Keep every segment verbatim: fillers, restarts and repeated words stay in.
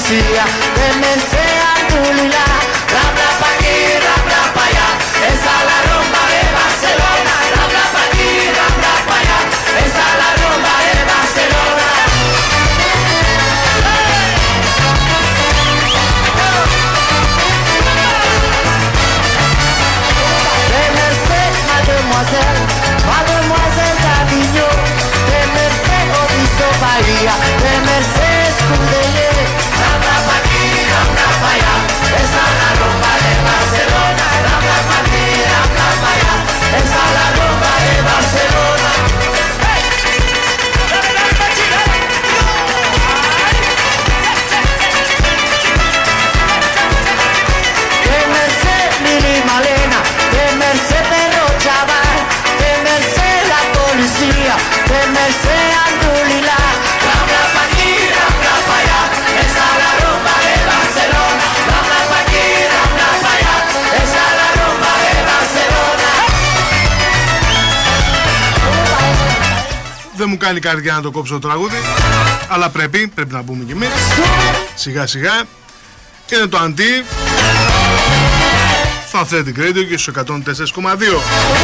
policía, de Merced a Tulila, bla bla pa' aquí, bla bla pa' allá, esa es la rumba de Barcelona, bla bla pa' aquí, bla bla pa' allá, esa es la rumba de Barcelona. De Merced, mademoiselle, mademoiselle Davigno, de Merced, Obiso Bahía, de Merced, Escudelle, bla bla pa' aquí, bla bla pa' allá, esa es la rumba de Barcelona, bla bla pa' aquí, bla bla pa' allá, esa es la rumba de Barcelona. De Merced, Lili Malena, de Merced, Perro Chaval, de Merced, la policía, de Merced, Andulila, bla bla pa' aquí, bla bla pa' allá, esa es la rumba de Barcelona, bla bla pa' aquí, bla bla pa' allá, esa es la rumba de Barcelona. Δεν μου κάνει καρδιά να το κόψω το τραγούδι, αλλά πρέπει, πρέπει να πούμε κι εμείς. Σιγά σιγά. Είναι το αντί στο Athletic Radio και στους εκατόν τέσσερα κόμμα δύο.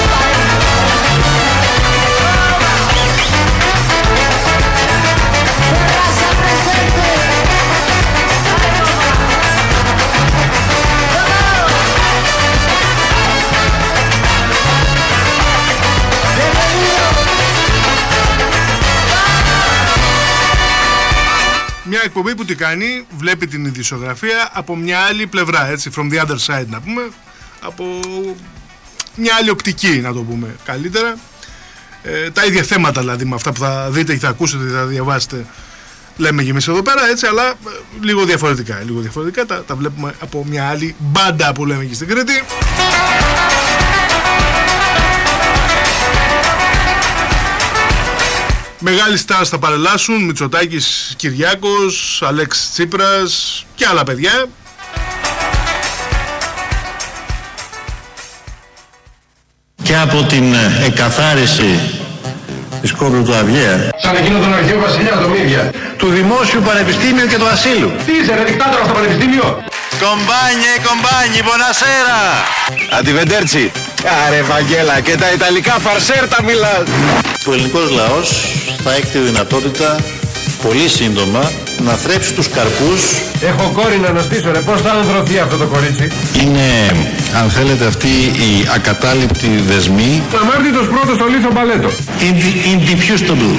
Μια εκπομπή που τι κάνει, βλέπει την ειδησιογραφία από μια άλλη πλευρά, έτσι, from the other side να πούμε, από μια άλλη οπτική να το πούμε καλύτερα. Ε, τα ίδια θέματα δηλαδή με αυτά που θα δείτε και θα ακούσετε και θα διαβάσετε λέμε και εμείς εδώ πέρα, έτσι, αλλά ε, λίγο διαφορετικά, λίγο διαφορετικά τα, τα βλέπουμε από μια άλλη μπάντα που λέμε και στην Κρήτη. Μεγάλοι στάρς θα παρελάσουν, Μητσοτάκης Κυριάκος, Αλέξης Τσίπρας και άλλα παιδιά. Και από την εκαθάριση της Κόμπρου του Αυγαία, σαν εκείνο τον αρχαίο βασιλιά, το μύδια, του Δημόσιου Πανεπιστήμιου και του Ασύλου. Τι είσαι ρε δικτάτορα στο πανεπιστήμιο? Κομπάνιε, κομπάνι, μπονασέρα. Αντιβεντέρτσι. Άρε Βαγγέλα, και τα ιταλικά φαρσέρτα μιλάς. Ο ελληνικός λαός θα έχει τη δυνατότητα πολύ σύντομα να θρέψει τους καρπούς. Έχω κόρη να νοστήσω ρε, πώς θα ανδρωθεί αυτό το κορίτσι? Είναι, αν θέλετε, αυτή η ακατάληπτη δεσμή. Αμάρτητος πρώτος στο λίθο μπαλέτο. Είναι ποιους το ντου.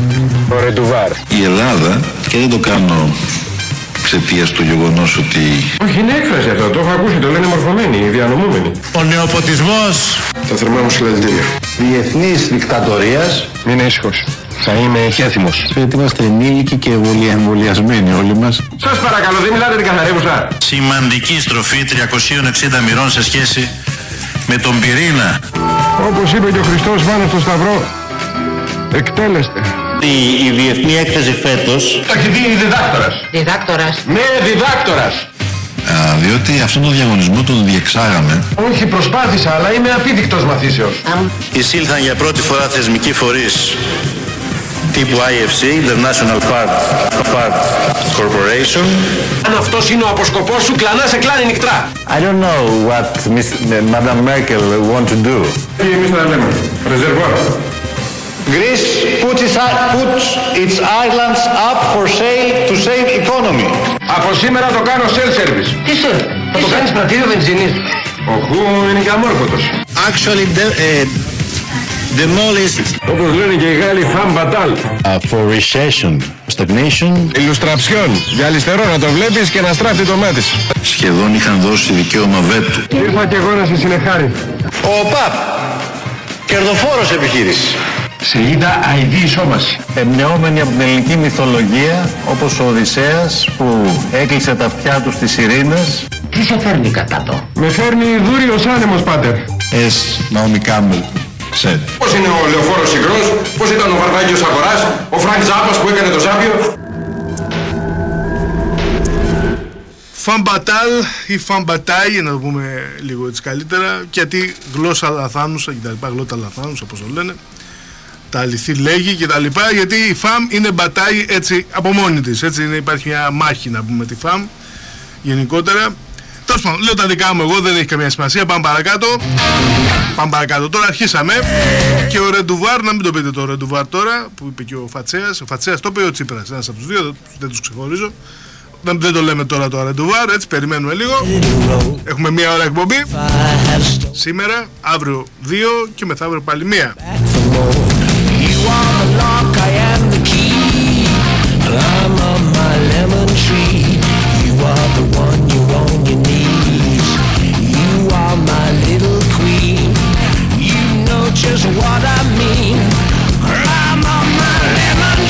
Ο Ρεντουβάρ. Η Ελλάδα, και δεν το κάνω εξαιτίας του γεγονός ότι... Όχι, είναι έκφραση αυτό, το έχω ακούσει, το λένε μορφωμένοι, διανομούμενοι. Ο νεοποτισμός. Τα θερμά μου συλλαλητήρια. Διεθνής δικτατορίας. Μην ήσυχος. Θα είμαι χέθιμος. Γιατί είμαστε ενήλικοι και εμβολιασμένοι όλοι μας. Σας παρακαλώ, δεν μιλάτε την καθαρεύουσα. Σημαντική στροφή τριακοσίων εξήντα μοιρών σε σχέση με τον πυρήνα. Όπως είπε και ο Χριστός πάνω στο Σταυρό, εκτέλεστε. Η, η διεθνή έκθεση φέτος... Ταχυδί είναι διδάκτορας. Διδάκτορας. Ναι, διδάκτορας. Α, διότι αυτόν τον διαγωνισμό τον διεξάγαμε. Όχι, προσπάθησα, αλλά είμαι απίδεικτος μαθήσεως. Εισήλθαν για πρώτη φορά θεσμικοί φορείς τύπου άι εφ σι, International Fart, Fart Corporation. Αν αυτός είναι ο αποσκοπός σου, κλανά σε κλάνει νυχτρά. I don't know what Miss Madame Merkel want to do. Τι εμείς θα λέμε, ρεζερβόρ. Greece puts its, puts its islands up for sale to save economy. Από σήμερα το κάνω self-service. Τι σε, θα το κάνεις πρατήριο βενζίνης? Οχού είναι και αμόρφωτος. Actually, the, uh, demolished. Όπως λένε και οι Γάλλοι, femme fatale. Uh, for recession, stagnation. Ιλουστραψιόν. Για αριστερό να το βλέπεις και να στράφει το μάτι σου. Σχεδόν είχαν δώσει δικαίωμα βέτου. Ήρθα και εγώ να σε συνεχάρει. Ο ΠΑΠ, κερδοφόρος επιχείρηση. Σελίδα αηδή ισόμαση. Εμπνεόμενη από την ελληνική μυθολογία, όπως ο Οδυσσέας που έκλεισε τα αυτιά του στις Ειρήνες. Τι σε φέρνει κατά το? Με φέρνει δούριος άνεμος, πάτερ. As Naomi Campbell said. Πώς είναι ο Λεωφόρος Υγρός, πώς ήταν ο Βαρβάγγιος Αγοράς, ο Φρανκ Ζάπας που έκανε το Σάπιο. Φαμπατάλ ή φαμπατάι, για να το πούμε λίγο έτσι καλύτερα, γιατί γλώσσα λαθάνουσα και τα λοιπά, γλώσσα λαθάνουσα όπως το λένε. τα αληθή λέγει και τα λοιπά, γιατί η ΦΑΜ είναι μπατάει έτσι από μόνη της, έτσι είναι, υπάρχει μια μάχη να πούμε τη ΦΑΜ γενικότερα. Τέλος πάντων, λέω τα δικά μου εγώ, δεν έχει καμία σημασία, πάμε παρακάτω. Πάμε παρακάτω, τώρα αρχίσαμε. Και ο Ρεντουβάρ, να μην το πείτε το Ρεντουβάρ τώρα, που είπε και ο Φατσέας. Ο Φατσέας το είπε, ο Τσίπρας, ένας από τους δύο, δεν τους ξεχωρίζω. Δεν, δεν το λέμε τώρα το Ρεντουβάρ, έτσι περιμένουμε λίγο. Έχουμε μία ώρα εκπομπή σήμερα, αύριο δύο και μεθαύριο πάλι μία. Just what I mean. I'm on my lemon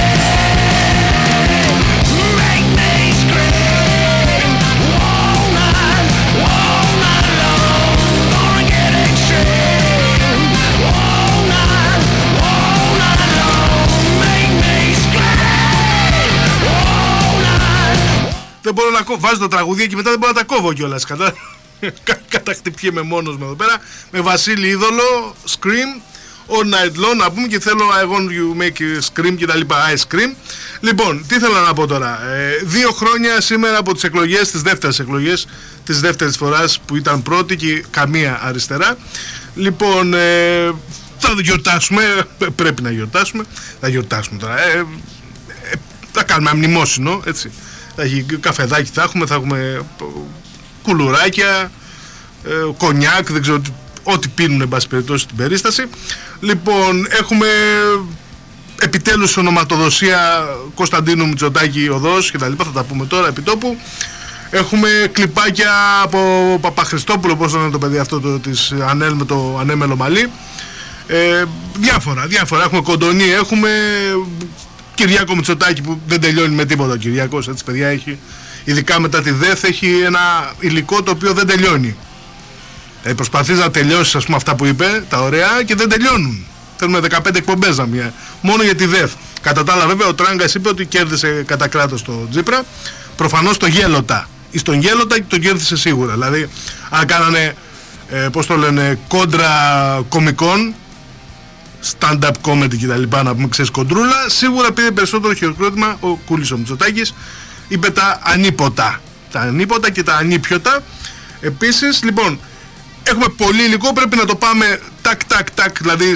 train. Make me scream. All night, all night long. Gonna get extreme. All night, all night long. Make me scream. All night. Δεν μπορώ να κόβω. Βάζω τα τραγουδία και μετά δεν μπορώ να τα κόβω κιόλας. Κατά... Κατακτυπιέμαι μόνος με εδώ πέρα. Με Βασίλη Είδωλο, Scream, All Night Long να πούμε, και θέλω I want you make scream και τα λοιπά, Ice Cream. Λοιπόν, τι θέλω να πω τώρα, ε, δύο χρόνια σήμερα από τις εκλογές, τις δεύτερες εκλογές της δεύτερης φοράς που ήταν πρώτη και καμία αριστερά. Λοιπόν, ε, θα γιορτάσουμε, πρέπει να γιορτάσουμε, θα γιορτάσουμε τώρα, ε, ε, θα κάνουμε μνημόσυνο, έτσι, θα έχει καφεδάκι, θα έχουμε, θα έχουμε κουλουράκια, ε, κονιάκ, δεν ξέρω, ό,τι πίνουν εν πάση περιπτώσει στην περίσταση. Λοιπόν, έχουμε επιτέλους ονοματοδοσία Κωνσταντίνου Μητσοτάκη οδός και τα λοιπά, θα τα πούμε τώρα επί τόπου. Έχουμε κλιπάκια από Παπαχριστόπουλο, πώς είναι το παιδί αυτό το, της Ανέλ με το ανέμελο μαλλί, ε, διάφορα, διάφορα, έχουμε κοντονί, έχουμε Κυριάκο Μητσοτάκη που δεν τελειώνει με τίποτα ο Κυριάκος, έτσι παιδιά, έχει, ειδικά μετά τη ΔΕΘ, έχει ένα υλικό το οποίο δεν τελειώνει. Ε, προσπαθείς να τελειώσεις, ας πούμε, αυτά που είπε, τα ωραία, και δεν τελειώνουν. Θέλουμε δεκαπέντε εκπομπές να μία, μόνο για τη ΔΕΘ. Κατά τα άλλα, βέβαια, ο Τράγκας είπε ότι κέρδισε κατά κράτος το Τζίπρα. Προφανώς το Γέλοτα. Ή στον Γέλοτα τον κέρδισε σίγουρα. Δηλαδή, αν κάνανε, ε, πώς το λένε, κόντρα κομικών, stand-up comedy κτλ., να πούμε, ξέρεις, κοντρούλα, σίγουρα πήρε περισσότερο χειροκρότημα ο Κούλης ο Μητσοτάκης. Είπε τα ανίποτα. Τα ανίποτα και τα ανίπιοτα. Επίσης, λοιπόν, έχουμε πολύ υλικό, πρέπει να το πάμε τάκ τάκ τάκ, δηλαδή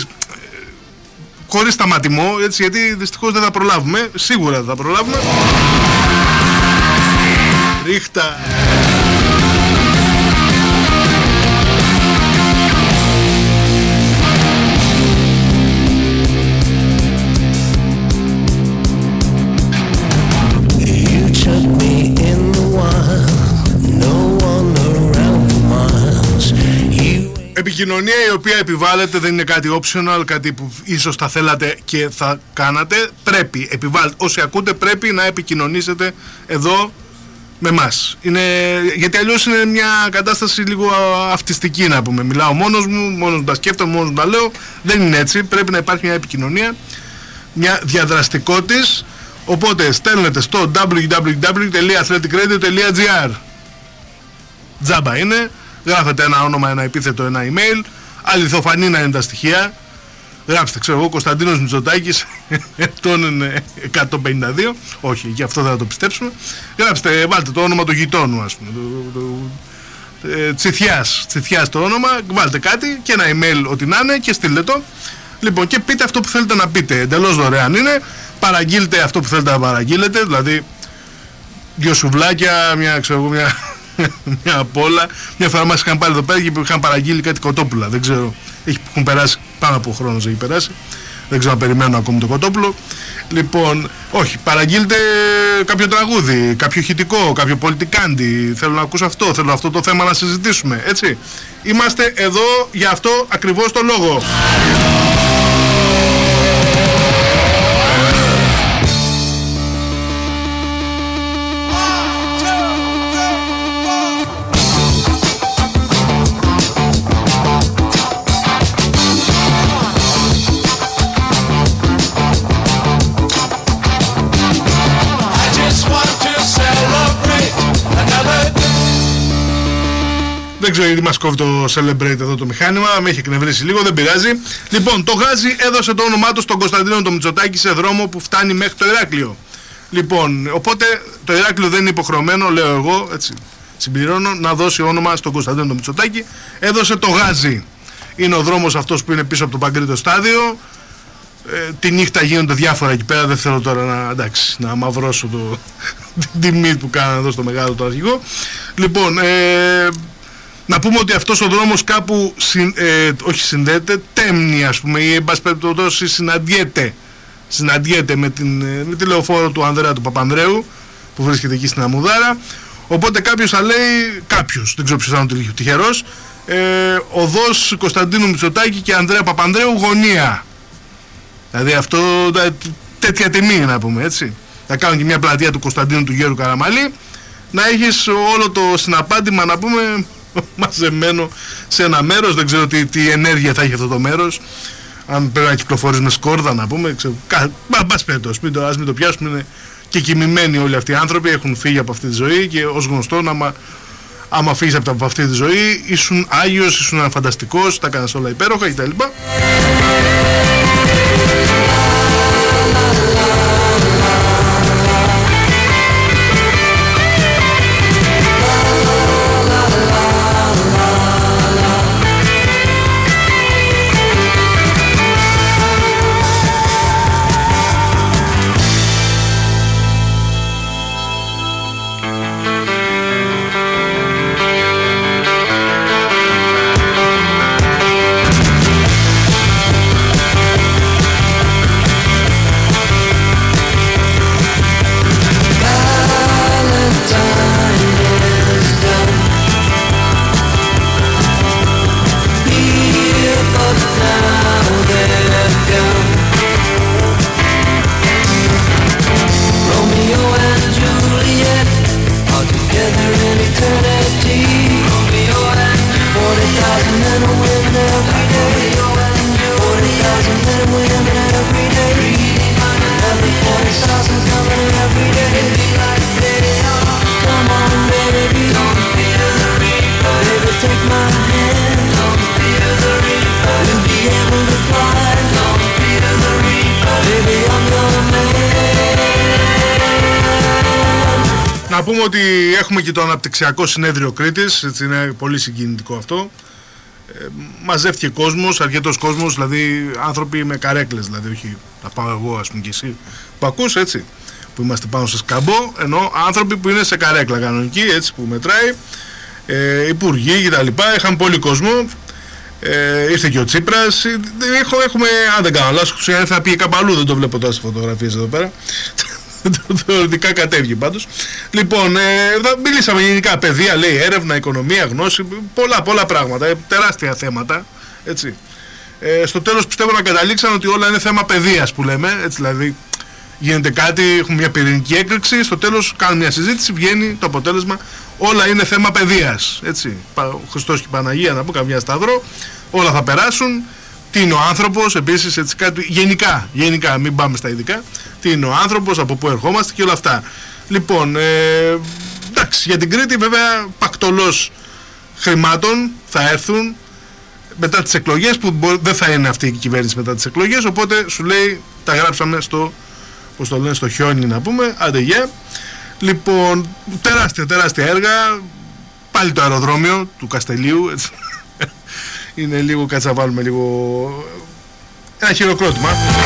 χωρίς σταματημό, έτσι, γιατί δυστυχώς δεν θα προλάβουμε, σίγουρα δεν θα προλάβουμε. Ρίχτα. Επικοινωνία η οποία επιβάλλεται, δεν είναι κάτι optional, κάτι που ίσως θα θέλατε και θα κάνατε. Πρέπει, επιβάλλετε, όσοι ακούτε πρέπει να επικοινωνήσετε εδώ με μας. Είναι, γιατί αλλιώς είναι μια κατάσταση λίγο αυτιστική, να πούμε. Μιλάω μόνος μου, μόνος μου τα σκέφτομαι, μόνος μου τα λέω. Δεν είναι έτσι, πρέπει να υπάρχει μια επικοινωνία, μια διαδραστικότης. Οπότε στέλνετε στο double-u double-u double-u τελεία athletic radio τελεία gr. Τζάμπα είναι. Γράφετε ένα όνομα, ένα επίθετο, ένα email. Αληθοφανή να είναι τα στοιχεία. Γράψτε, ξέρω εγώ, Κωνσταντίνος Μητσοτάκης, τον εκατόν πενήντα δύο. Όχι, γι' αυτό δεν θα το πιστέψουμε. Γράψτε, βάλτε το όνομα του γειτόνου, ας πούμε. Το, το, ε, Τσιθιάς, Τσιθιάς το όνομα. Βάλτε κάτι και ένα email, ό,τι να είναι, και στείλτε το. Λοιπόν, και πείτε αυτό που θέλετε να πείτε. Εντελώς δωρεάν είναι. Παραγγείλτε αυτό που θέλετε να παραγγείλετε. Δηλαδή, δύο σουβλάκια, μια, ξέρω εγώ, μια. Μια απ' όλα. Μια φορά μας είχαν πάρει εδώ πέρα και είχαν παραγγείλει κάτι κοτόπουλα. Δεν ξέρω, έχουν περάσει πάνω από χρόνος, έχει περάσει. Δεν ξέρω αν περιμένω ακόμη το κοτόπουλο. Λοιπόν, όχι, παραγγείλτε κάποιο τραγούδι, κάποιο ηχητικό, κάποιο πολιτικάντι. Θέλω να ακούσω αυτό, θέλω αυτό το θέμα να συζητήσουμε. Έτσι. Είμαστε εδώ για αυτό ακριβώς το λόγο. Δεν δεν ξέρω γιατί μας κόβει το Celebrate εδώ το μηχάνημα, με έχει εκνευρίσει λίγο, δεν πειράζει. Λοιπόν, το Γάζι έδωσε το όνομά του στον Κωνσταντίνο το Μητσοτάκη σε δρόμο που φτάνει μέχρι το Ηράκλειο. Λοιπόν, οπότε το Ηράκλειο δεν είναι υποχρεωμένο, λέω εγώ, έτσι, συμπληρώνω, να δώσει όνομα στον Κωνσταντίνο το Μητσοτάκη. Έδωσε το Γάζι. Είναι ο δρόμος αυτός που είναι πίσω από το Παγκρίτο στάδιο. Ε, τη νύχτα γίνονται διάφορα εκεί πέρα, δεν θέλω τώρα να, εντάξει, να μαυρώσω το, την τιμή που κάνανε εδώ στο μεγάλο το αρχηγό. Λοιπόν, ε, να πούμε ότι αυτός ο δρόμος κάπου συν, ε, όχι συνδέεται, τέμνει ας πούμε, ή εν πάση περιπτώσει συναντιέται, συναντιέται με, την, με τη λεωφόρο του Ανδρέα του Παπανδρέου που βρίσκεται εκεί στην Αμμουδάρα. Οπότε κάποιος θα λέει, κάποιος, δεν ξέρω ποιος θα είναι ο τυχερός, ε, οδός Κωνσταντίνου Μητσοτάκη και Ανδρέα Παπανδρέου γωνία. Δηλαδή αυτό, τέτοια τιμή να πούμε, έτσι. Θα κάνουν και μια πλατεία του Κωνσταντίνου του Γέρου Καραμαλή, να έχεις όλο το συναπάντημα να πούμε μαζεμένο σε ένα μέρος. Δεν ξέρω τι, τι ενέργεια θα έχει αυτό το μέρος, αν πρέπει να κυκλοφορείς με σκόρδα να πούμε, ξέρω, κα, μπας πέτος, μην το, ας μην το πιάσουμε, είναι και κοιμημένοι όλοι αυτοί οι άνθρωποι, έχουν φύγει από αυτή τη ζωή και ως γνωστόν άμα, άμα φύγεις από, από αυτή τη ζωή ήσουν Άγιος, ήσουν φανταστικός, τα κάνεις όλα υπέροχα κτλ. Να πούμε ότι έχουμε και το αναπτυξιακό συνέδριο Κρήτης, έτσι είναι πολύ συγκινητικό αυτό. Ε, μαζεύτηκε κόσμος, αρκετός κόσμος, δηλαδή άνθρωποι με καρέκλες, δηλαδή όχι θα πάω εγώ ας πούμε και εσύ που ακούς, έτσι, που είμαστε πάνω σε σκαμπό, ενώ άνθρωποι που είναι σε καρέκλα κανονική, έτσι, που μετράει, ε, υπουργοί κτλ. Είχαν πολύ κόσμο, ε, ήρθε και ο Τσίπρας, ε, έχουμε, αν δεν κάνω λάθος, θα πει κάπου αλλού, δεν το βλέπω τώρα σε φωτογραφίες εδώ πέρα. Θεωρητικά κατέβηκε πάντως. Λοιπόν, ε, θα μιλήσαμε γενικά παιδεία, λέει, έρευνα, οικονομία, γνώση, πολλά πολλά πράγματα, ε, τεράστια θέματα, έτσι. Ε, στο τέλος πιστεύω να καταλήξαν ότι όλα είναι θέμα παιδείας που λέμε, έτσι, δηλαδή γίνεται κάτι, έχουμε μια πυρηνική έκρηξη, στο τέλος κάνουν μια συζήτηση, βγαίνει το αποτέλεσμα, όλα είναι θέμα παιδείας, έτσι. Ο Χριστός και η Παναγία να πω καμιά σταυρό, όλα θα περάσουν. Τι είναι ο άνθρωπος, επίσης, έτσι, κάτι, γενικά, γενικά, μην πάμε στα ειδικά. Τι είναι ο άνθρωπος, από πού ερχόμαστε και όλα αυτά. Λοιπόν, ε, εντάξει, για την Κρήτη βέβαια πακτολός χρημάτων θα έρθουν μετά τις εκλογές, που μπο, δεν θα είναι αυτή η κυβέρνηση μετά τις εκλογές, οπότε σου λέει τα γράψαμε στο, πώς το λένε, στο χιόνι να πούμε, άντε γεια. Λοιπόν, τεράστια, τεράστια έργα, πάλι το αεροδρόμιο του Καστελίου, έτσι. Είναι λίγο, κάτσε να βάλουμε λίγο ένα χειροκρότημα.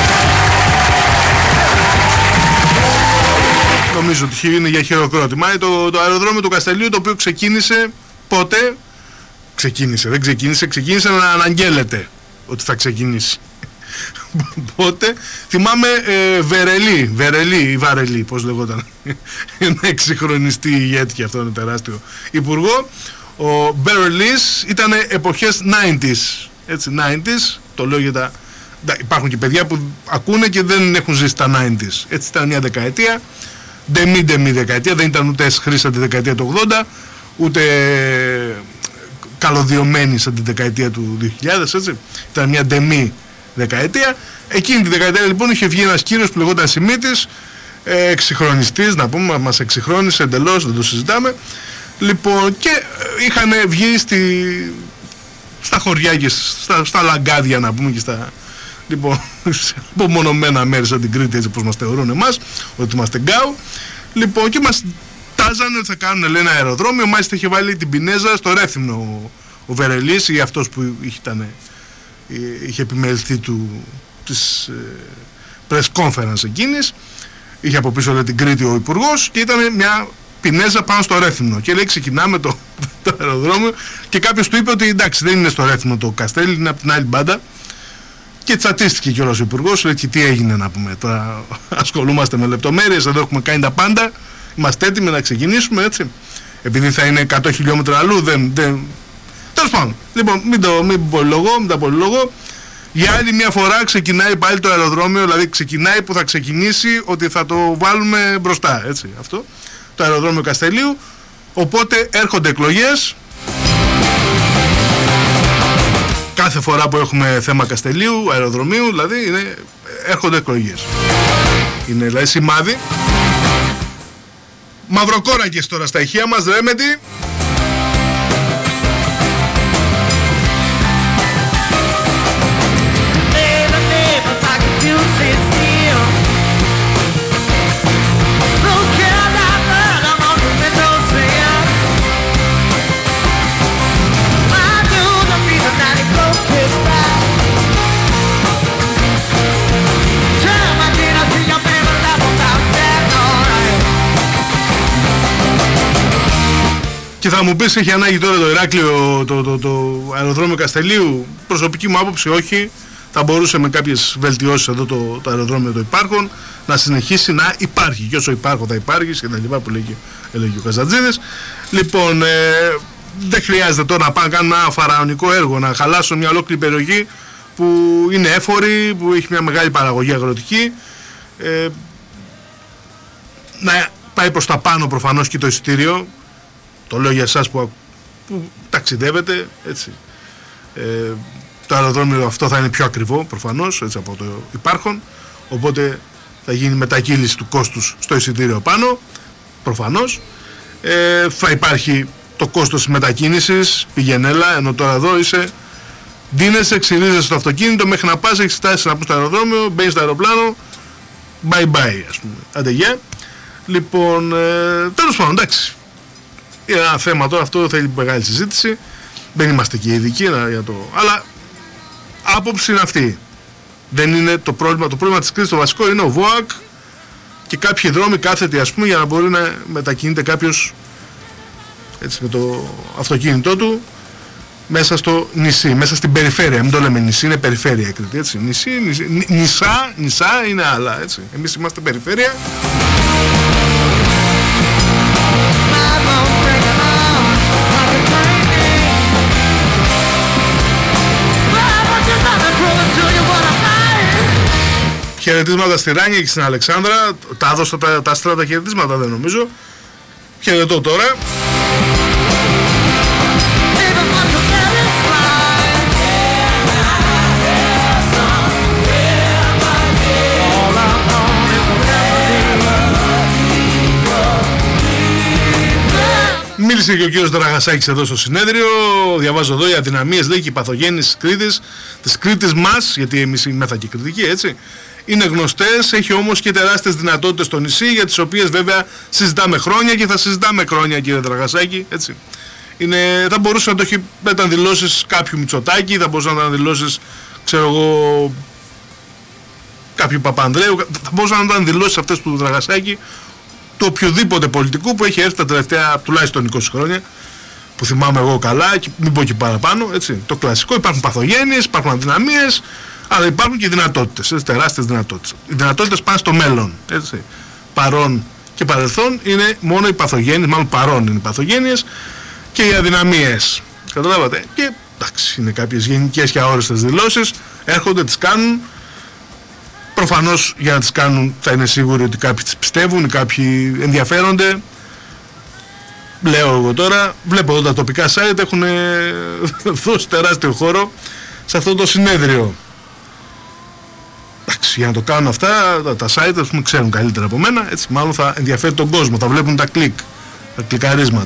Νομίζω ότι είναι για χειροκρότημα. Είναι το, το αεροδρόμιο του Καστελίου, το οποίο ξεκίνησε πότε? Ξεκίνησε, δεν ξεκίνησε, ξεκίνησε να αναγγέλλεται ότι θα ξεκινήσει. Πότε? Θυμάμαι ε, Βερελή, Βερελή ή Βαρελή, πώς λεγόταν. Ένα εξυγχρονιστή ηγέτη, και αυτό είναι τεράστιο υπουργό. Ο Μπέρλις ήταν εποχές ενενήντα, έτσι, ενενήντα, το λέω για τα... Υπάρχουν και παιδιά που ακούνε και δεν έχουν ζήσει τα ενενήντα, έτσι ήταν μια δεκαετία, ντεμή ντεμή δεκαετία, δεν ήταν ούτε εσχρή σαν τη δεκαετία του ογδόντα, ούτε καλωδιωμένη σαν τη δεκαετία του δύο χιλιάδες, έτσι, ήταν μια ντεμή δεκαετία. Εκείνη τη δεκαετία λοιπόν είχε βγει ένας κύριος που λεγόταν Σιμίτης, εξυγχρονιστής, να πούμε, μας εξυγχρόνισε εντελώς, δεν το συζητάμε. Λοιπόν, και είχαν βγει στη, στα χωριά και στα, στα λαγκάδια, να πούμε, και στα, λοιπόν, απομονωμένα μέρη σαν την Κρήτη, έτσι όπως μας θεωρούν εμάς, ότι είμαστε γκάου. Λοιπόν, και μας τάζανε ότι θα κάνουν, λέει, ένα αεροδρόμιο. Μάλιστα είχε βάλει την Πινέζα στο Ρέθυμνο ο, ο Βερελής, ή αυτός που ήταν, είχε επιμεληθεί του, της ε, press conference εκείνης. Είχε από πίσω, λέει, την Κρήτη ο υπουργός, και ήταν μια Πινέζα πάνω στο Ρέθυμνο. Και λέει, ξεκινάμε το, το αεροδρόμιο, και κάποιος του είπε ότι εντάξει, δεν είναι στο Ρέθυμνο το Καστέλι, είναι από την άλλη μπάντα. Και τσατίστηκε κιόλας ο υπουργός, λέει, και τι έγινε, να πούμε. Τώρα ασχολούμαστε με λεπτομέρειες, εδώ έχουμε κάνει τα πάντα, είμαστε έτοιμοι να ξεκινήσουμε, έτσι. Επειδή θα είναι εκατό χιλιόμετρα αλλού, δεν. δεν... Τέλος πάντων, λοιπόν, μην το μην πολυλογώ, μην τα πολυλογώ. Για άλλη μια φορά ξεκινάει πάλι το αεροδρόμιο, δηλαδή ξεκινάει που θα ξεκινήσει, ότι θα το βάλουμε μπροστά, έτσι, αυτό, το αεροδρόμιο Καστελίου. Οπότε έρχονται εκλογές. Κάθε φορά που έχουμε θέμα Καστελίου, αεροδρομίου, δηλαδή, είναι, έρχονται εκλογές. Είναι, δηλαδή, σημάδι. Μαυροκόρακες τώρα στα ηχεία μας, Ρέμετη. Και θα μου πεις, έχει ανάγκη τώρα το Ηράκλειο, το, το, το αεροδρόμιο Καστελίου? Προσωπική μου άποψη, όχι. Θα μπορούσε με κάποιες βελτιώσεις εδώ το, το αεροδρόμιο το υπάρχον να συνεχίσει να υπάρχει. Και όσο υπάρχω θα υπάρχει, και τα λοιπά που λέγει, έλεγε ο Καζατζίδης. Λοιπόν, ε, δεν χρειάζεται τώρα να πάμε να κάνουμε ένα φαραωνικό έργο, να χαλάσω μια ολόκληρη περιοχή που είναι έφορη, που έχει μια μεγάλη παραγωγή αγροτική. Ε, να πάει προς τα πάνω προφανώς και το εισιτήριο. Το λέω για εσάς που, που ταξιδεύετε, έτσι. Ε, το αεροδρόμιο αυτό θα είναι πιο ακριβό προφανώς, έτσι, από το υπάρχον. Οπότε θα γίνει μετακύληση του κόστους στο εισιτήριο πάνω, προφανώς. Ε, θα υπάρχει το κόστος της μετακίνησης, πηγενέλα, ενώ τώρα εδώ είσαι, ντύνεσαι, ξυρίζεσαι στο αυτοκίνητο, μέχρι να πας, έχεις φτάσει να πας στο αεροδρόμιο, μπαίνεις στο αεροπλάνο, bye bye, ας πούμε, άντε γεια. Λοιπόν, ε, τέλος πάντων, εντάξει. Είναι ένα θέμα τώρα, αυτό θέλει μεγάλη συζήτηση. Δεν είμαστε και ειδικοί για το. Αλλά άποψη είναι αυτή. Δεν είναι το πρόβλημα. Το πρόβλημα της κρίσης, το βασικό, είναι ο ΒΟΑΚ και κάποιοι δρόμοι κάθετοι, ας πούμε, για να μπορεί να μετακινείται κάποιος, έτσι, με το αυτοκίνητό του μέσα στο νησί, μέσα στην περιφέρεια. Μην το λέμε νησί, είναι περιφέρεια η Κρήτη, έτσι. Νησί, νησί, νησά, νησά είναι άλλα, έτσι. Εμείς είμαστε περιφέρεια. Χαιρετίσματα στη Ράνια και στην Αλεξάνδρα. Τα έδωσα τα, τα άστρα τα χαιρετίσματα, δεν νομίζω. Χαιρετώ τώρα. Μίλησε και ο κύριος Δραγασάκης εδώ στο συνέδριο. Διαβάζω εδώ οι αδυναμίες, λέει, και οι παθογένειες της Κρήτης, της Κρήτης μας, γιατί εμείς είμαστε και κριτικοί, έτσι. Είναι γνωστές, έχει όμως και τεράστιες δυνατότητες στο νησί, για τις οποίες βέβαια συζητάμε χρόνια και θα συζητάμε χρόνια, κύριε Δραγασάκη, έτσι. Είναι, θα μπορούσε να το έχει με τα δηλώσεις κάποιου Μητσοτάκη, θα μπορούσε να τα δηλώσεις, ξέρω εγώ, κάποιου Παπανδρέου, θα μπορούσε να ήταν δηλώσεις αυτές του Δραγασάκη, του οποιοδήποτε πολιτικού που έχει έρθει τα τελευταία τουλάχιστον είκοσι χρόνια, που θυμάμαι εγώ καλά, και μην πω και παραπάνω, έτσι. Το κλασικό, υπάρχουν παθογένειες, υπάρχουν αδυναμίες, αλλά υπάρχουν και δυνατότητες, έτσι, τεράστιες δυνατότητες. Οι δυνατότητες πάνε στο μέλλον, έτσι. Παρόν και παρελθόν είναι μόνο οι παθογένειες, μάλλον παρόν είναι οι παθογένειες και οι αδυναμίες. Καταλάβατε. Και εντάξει, είναι κάποιες γενικές και αόριστες δηλώσεις, έρχονται, τις κάνουν. Προφανώς για να τις κάνουν θα είναι σίγουροι ότι κάποιοι τις πιστεύουν, κάποιοι ενδιαφέρονται. Λέω εγώ τώρα, βλέπω εδώ τα τοπικά site έχουν δώσει τεράστιο χώρο σε αυτό το συνέδριο. Εντάξει, για να το κάνουν αυτά, τα, τα site, ας πούμε, ξέρουν καλύτερα από μένα, έτσι, μάλλον θα ενδιαφέρει τον κόσμο, θα βλέπουν τα κλικ, τα κλικαρίσματα.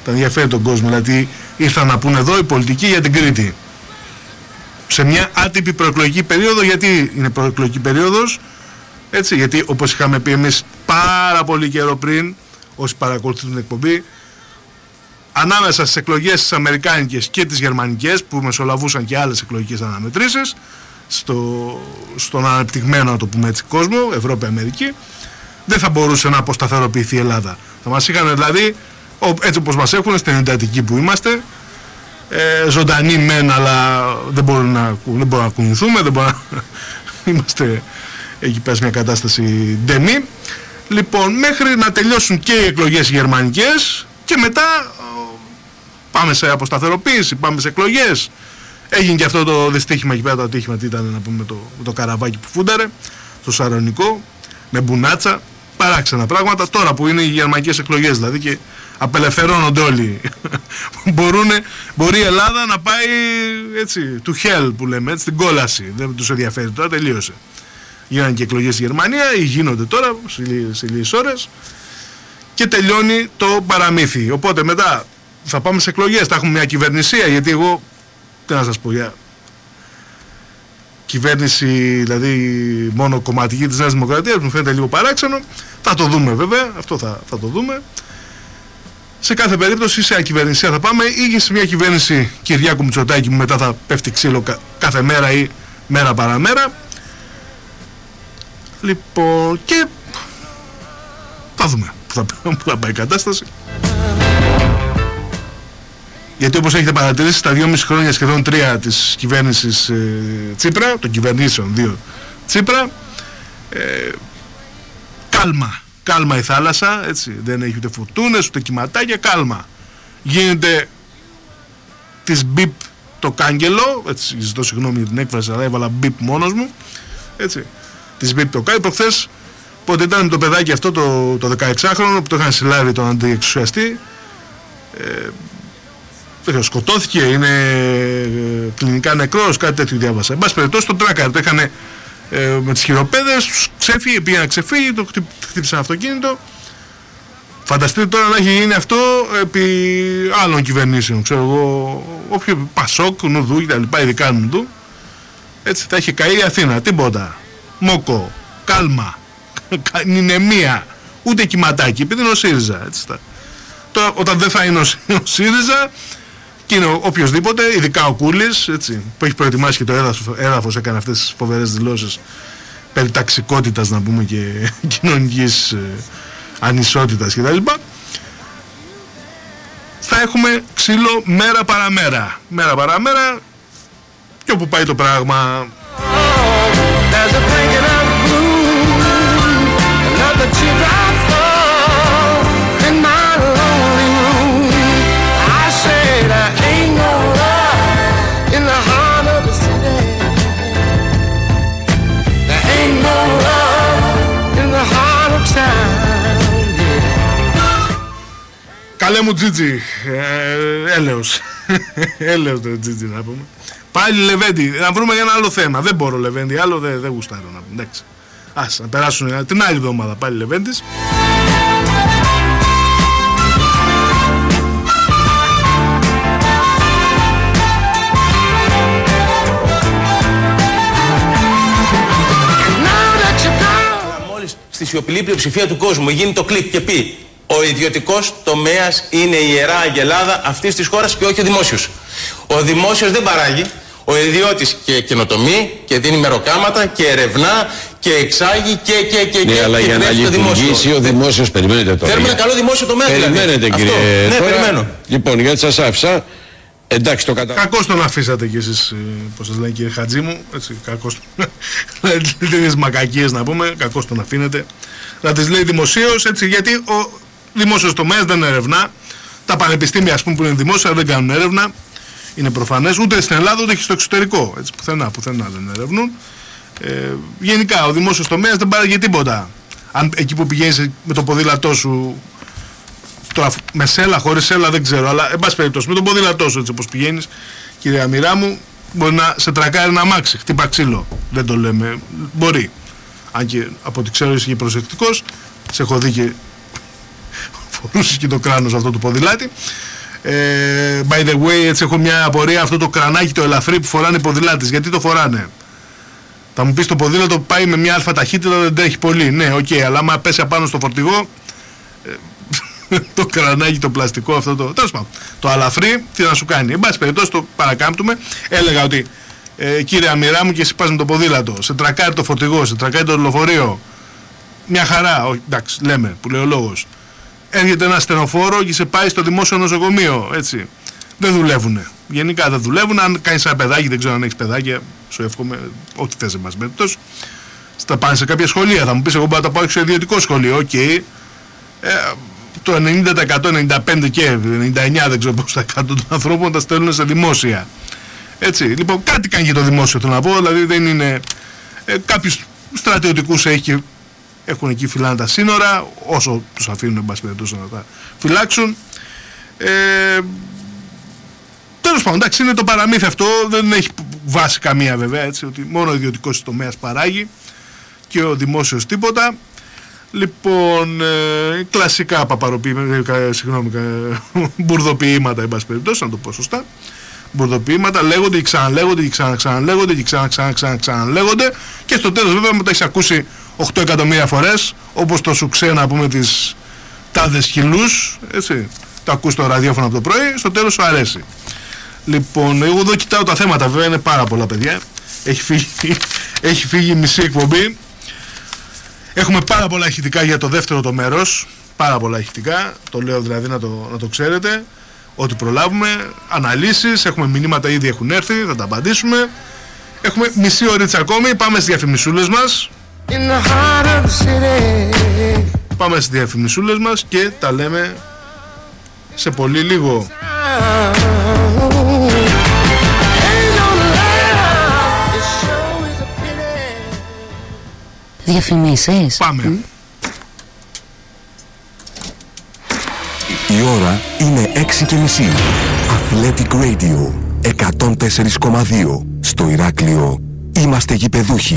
τα ενδιαφέρει τον κόσμο. Δηλαδή ήρθαν να πούνε εδώ οι πολιτικοί για την Κρήτη. Σε μια άτυπη προεκλογική περίοδο. Γιατί είναι προεκλογική περίοδος? Έτσι, γιατί όπως είχαμε πει εμείς πάρα πολύ καιρό πριν, όσοι παρακολουθούν την εκπομπή, ανάμεσα στις εκλογές τις αμερικάνικες και τις γερμανικές, που μεσολαβούσαν και άλλες εκλογικές αναμετρήσεις στο, στον αναπτυγμένο, να το πούμε έτσι, κόσμο, Ευρώπη-Αμερική, δεν θα μπορούσε να αποσταθεροποιηθεί η Ελλάδα. Θα μας είχαν δηλαδή, έτσι όπως μας έχουν στην εντατική που είμαστε, ε, ζωντανοί μεν, αλλά δεν μπορούμε να, δεν μπορούμε να κουνηθούμε, δεν μπορούμε να είμαστε εκεί πέρα σε μια κατάσταση ντεμή. Λοιπόν, μέχρι να τελειώσουν και οι εκλογές οι γερμανικές και μετά πάμε σε αποσταθεροποίηση, πάμε σε εκλογές. Έγινε και αυτό το δυστύχημα εκεί πέρα, το ατύχημα, τι ήταν, να πούμε, το, το καραβάκι που φούνταρε στο Σαρονικό με μπουνάτσα, παράξενα πράγματα. Τώρα που είναι οι γερμανικές εκλογές δηλαδή και απελευθερώνονται όλοι, Μπορούνε, μπορεί η Ελλάδα να πάει έτσι, του hell που λέμε, έτσι, στην κόλαση. Δεν τους ενδιαφέρει τώρα, τελείωσε. Γίνανε και εκλογές στη Γερμανία, ή γίνονται τώρα σε λίγες ώρες και τελειώνει το παραμύθι. Οπότε μετά θα πάμε σε εκλογές, θα έχουμε μια κυβερνησία, γιατί εγώ, τι να σας πω, για κυβέρνηση δηλαδή μόνο κομματική της Νέας Δημοκρατίας μου φαίνεται λίγο παράξενο. Θα το δούμε βέβαια, αυτό θα, θα το δούμε. Σε κάθε περίπτωση σε ακυβερνησία θα πάμε, ή σε μια κυβέρνηση Κυριάκου Μητσοτάκη που μετά θα πέφτει ξύλο κάθε μέρα ή μέρα παραμέρα. Λοιπόν, και θα δούμε που θα, που θα πάει η κατάσταση. Γιατί όπως έχετε παρατηρήσει, στα δυόμιση χρόνια, σχεδόν τρία της κυβέρνησης ε, Τσίπρα, των κυβερνήσεων δύο Τσίπρα, ε, κάλμα. Κάλμα η θάλασσα, έτσι, δεν έχει ούτε φουρτούνες, ούτε κυματάκια, κάλμα. Γίνεται της μπιπ το κάγκελο, έτσι, ζητώ συγγνώμη για την έκφραση, αλλά έβαλα μπιπ μόνος μου, έτσι, της μπιπ το κάγκελο. Προχθές, πότε ήταν το παιδάκι αυτό το, το δεκαεξάχρονο που το είχαν συλλάβει τον αντιεξουσιαστή, ε, σκοτώθηκε, είναι ε, κλινικά νεκρός, κάτι τέτοιο διάβασα. Εν πάση περιπτώσει, το τράκαρ το είχαν ε, με τις χειροπέδες, ξέφυγε, πήγε να ξεφύγει, το χτύπησε ένα αυτοκίνητο. Φανταστείτε τώρα να έχει γίνει αυτό επί άλλων κυβερνήσεων, ξέρω εγώ, όποιο Πασόκ, Νουδού κτλ, ειδικά Νουδού. Έτσι θα είχε καεί η Αθήνα, τίποτα. Μόκο, κάλμα, νηνεμία, ούτε κυματάκι, επειδή είναι ο ΣΥΡΙΖΑ. Έτσι, θα. Τώρα όταν δεν θα είναι ο ΣΥΡΙΖΑ και είναι οποιοδήποτε, ειδικά ο Κούλης, έτσι, που έχει προετοιμάσει και το έδαφος, έδαφος έκανε αυτές τις φοβερές δηλώσεις περί ταξικότητας, να πούμε, και κοινωνικής ε, ανισότητας κτλ. Θα έχουμε ξύλο μέρα παραμέρα. Μέρα παραμέρα, και όπου πάει το πράγμα. Καλέ μου Τζίτζι, ε, έλεος, έλεος το Τζίτζι να πούμε. Πάλι Λεβέντη, να βρούμε για ένα άλλο θέμα. Δεν μπορώ Λεβέντη, άλλο δεν δε γουστάρω να πούμε. Εντάξει. Ας, να περάσουν την άλλη εβδομάδα πάλι Λεβέντης. Μόλις στη σιωπηλή πλειοψηφία του κόσμου γίνει το κλικ και πει ο ιδιωτικός τομέας είναι η ιερά αγελάδα αυτής της χώρας και όχι ο δημόσιος. Ο δημόσιος δεν παράγει, ο ιδιώτης και καινοτομεί και δίνει μεροκάματα και ερευνά και εξάγει και και και ναι, και αλλά και για να λειτουργήσει ο δημόσιος, περιμένετε τώρα. Θέλουμε ένα καλό δημόσιο τομέα. Περιμένετε δηλαδή. Κύριε. Αυτό. Ναι, τώρα, περιμένω. Λοιπόν, γιατί σας άφησα, εντάξει το κατα... Κακώς τον αφήσατε κι εσείς, πώς σας λένε, κύριε Χατζή μου, έτσι, κακώς τον... τέτοιες μακακίες να πούμε, κακώς τον αφήνετε να τις λέει δημοσίως, έτσι, γιατί ο δημόσιος τομέας δεν ερευνά, τα πανεπιστήμια, ας πούμε, που είναι δημόσια δεν κάνουν έρευνα, είναι προφανές, ούτε στην Ελλάδα ούτε και στο εξωτερικό, έτσι, πουθενά, πουθενά δεν ερευνούν. Ε, γενικά ο δημόσιος τομέας δεν παράγει τίποτα. Αν εκεί που πηγαίνεις με το ποδήλατό σου, τώρα, με σέλα, χωρίς σέλα δεν ξέρω, αλλά εν πάση περιπτώσει με το ποδήλατό σου, έτσι όπως πηγαίνεις, κυρία Μοιρά μου, μπορεί να σε τρακάρει ένα αμάξι, χτύπα ξύλο. Δεν το λέμε, μπορεί. Αν και από ό,τι ξέρω είσαι και προσεκτικός, σε έχω δει και φορούσες και το κράνος αυτό του ποδηλάτη. Ε, by the way, έτσι έχω μια απορία, αυτό το κρανάκι το ελαφρύ που φοράνε οι ποδηλάτες, γιατί το φοράνε? Θα μου πεις το ποδήλατο πάει με μια αλφα ταχύτητα, δεν τρέχει πολύ. Ναι, οκ, okay, αλλά άμα πέσει απάνω στο φορτηγό, ε, το κρανάκι το πλαστικό αυτό το, τέλος πάντων, το αλαφρύ τι να σου κάνει? Εν πάση περιπτώσει το παρακάμπτουμε. Έλεγα ότι ε, κύριε αμυρά μου, και εσύ πας με το ποδήλατο, σε τρακάρει το φορτηγό, σε τρακάρει το λεωφορείο, μια χαρά, όχι, εντάξει, λέμε που λέει ο λόγος. Έρχεται ένα στενοφόρο και σε πάει στο δημόσιο νοσοκομείο, έτσι. Δεν δουλεύουνε. Γενικά δεν δουλεύουν. Αν κάνεις ένα παιδάκι, δεν ξέρω αν έχεις παιδάκια, σου εύχομαι, ό,τι θες εν πάση περιπτώσει. Θα πάνε σε κάποια σχολεία. Θα μου πεις, εγώ μπορώ να τα πάω σε ιδιωτικό σχολείο. Οκ. Okay. Ε, το ενενήντα τοις εκατό, ενενήντα πέντε τοις εκατό και ενενήντα εννιά τοις εκατό δεν ξέρω πώς τα εκατό των ανθρώπων τα στέλνουν σε δημόσια. Έτσι. Λοιπόν, κάτι κάνει και το δημόσιο, θέλω να πω. Δηλαδή δεν είναι. Ε, κάποιους στρατιωτικούς έχει και έχουν εκεί, φυλάνε τα σύνορα, όσο τους αφήνουν εν πάση περιπτώσει να τα φυλάξουν. Ε, τέλος πάντων, εντάξει, είναι το παραμύθι αυτό, δεν έχει βάση καμία βέβαια, έτσι, ότι μόνο ο ιδιωτικός τομέας παράγει και ο δημόσιος τίποτα. Λοιπόν, ε, κλασικά παπαροποιήματα, ε, συγγνώμη, ε, μπουρδοποιήματα εν πάση περιπτώσει, να το πω σωστά. Μπουρδοποιήματα λέγονται και ξαναλέγονται και ξαναξαναλέγονται και ξαναξαναλέγονται και στο τέλος βέβαια μετά έχεις ακούσει οκτώ εκατομμύρια φορές, όπως το σουξέ να πούμε της τάδες χυλούς, έτσι, το ακούς στο ραδιόφωνο από το πρωί, στο τέλος σου αρέσει. Λοιπόν, εγώ εδώ κοιτάω τα θέματα, βέβαια είναι πάρα πολλά παιδιά, έχει φύγει, έχει φύγει μισή εκπομπή, έχουμε πάρα πολλά ηχητικά για το δεύτερο το μέρος, πάρα πολλά ηχητικά, το λέω δηλαδή να το, να το ξέρετε, ό,τι προλάβουμε, αναλύσεις, έχουμε μηνύματα ήδη έχουν έρθει, θα τα απαντήσουμε, έχουμε μισή ωρίτσα ακόμη, πάμε στις διαφημισούλες μας. Πάμε στις διαφημισούλες μας και τα λέμε σε πολύ λίγο. Διαφημίσεις. Πάμε. Mm. Η ώρα είναι έξι και μισή. Athletic Radio εκατόν τέσσερα κόμμα δύο. Στο Ηράκλειο είμαστε γηπεδούχοι.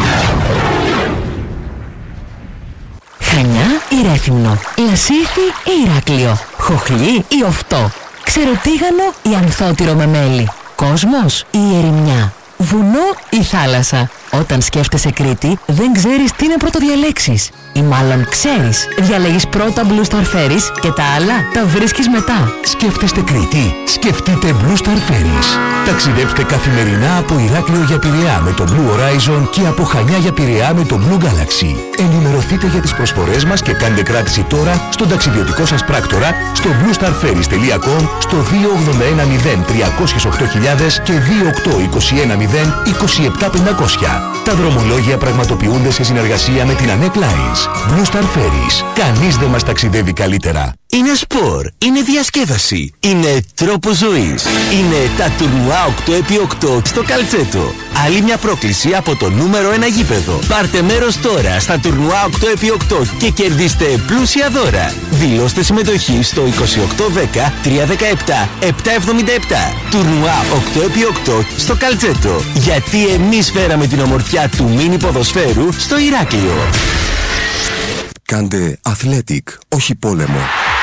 Χανιά ή Ρέθυμνο, Λασίθι ή Ηράκλειο, Χοχλή ή Οφτό, Ξεροτήγανο ή Ανθότυρο με μέλι, Κόσμος ή Ερημιά, βουνό ή θάλασσα. Όταν σκέφτεσαι Κρήτη, δεν ξέρεις τι να πρωτοδιαλέξεις. Ή μάλλον ξέρεις. Διαλέγεις πρώτα Blue Star Ferries και τα άλλα τα βρίσκεις μετά. Σκέφτεστε Κρήτη, σκεφτείτε Blue Star Ferries. Ταξιδέψτε καθημερινά από Ηράκλειο για Πειραιά με το Blue Horizon και από Χανιά για Πειραιά με το Blue Galaxy. Ενημερωθείτε για τις προσφορές μας και κάντε κράτηση τώρα στον ταξιδιωτικό σας πράκτορα στο μπλου σταρ φέρις τελεία κομ, στο δύο ογδόντα ένα μηδέν τριακόσια οκτώ χιλιάδες και δύο οκτώ είκοσι ένα μηδέν είκοσι επτά πεντακόσια. Τα δρομολόγια πραγματοποιούνται σε συνεργασία με την Anek Lines. Blue Star Ferries. Κανείς δεν μας ταξιδεύει καλύτερα. Είναι σπορ, είναι διασκέδαση, είναι τρόπος ζωής. Είναι τα τουρνουά οκτώ επί οκτώ στο Καλτσέτο. Άλλη μια πρόκληση από το νούμερο ένα γήπεδο. Πάρτε μέρος τώρα στα τουρνουά οκτώ επί οκτώ και κερδίστε πλούσια δώρα. Δηλώστε συμμετοχή στο είκοσι οκτώ δέκα τριακόσια δεκαεπτά επτακόσια εβδομήντα επτά. Τουρνουά οκτώ επί οκτώ στο Καλτσέτο. Γιατί εμείς φέραμε την ομορφιά του μίνι ποδοσφαίρου στο Ηράκλειο. Κάντε Athletic, όχι πόλεμο.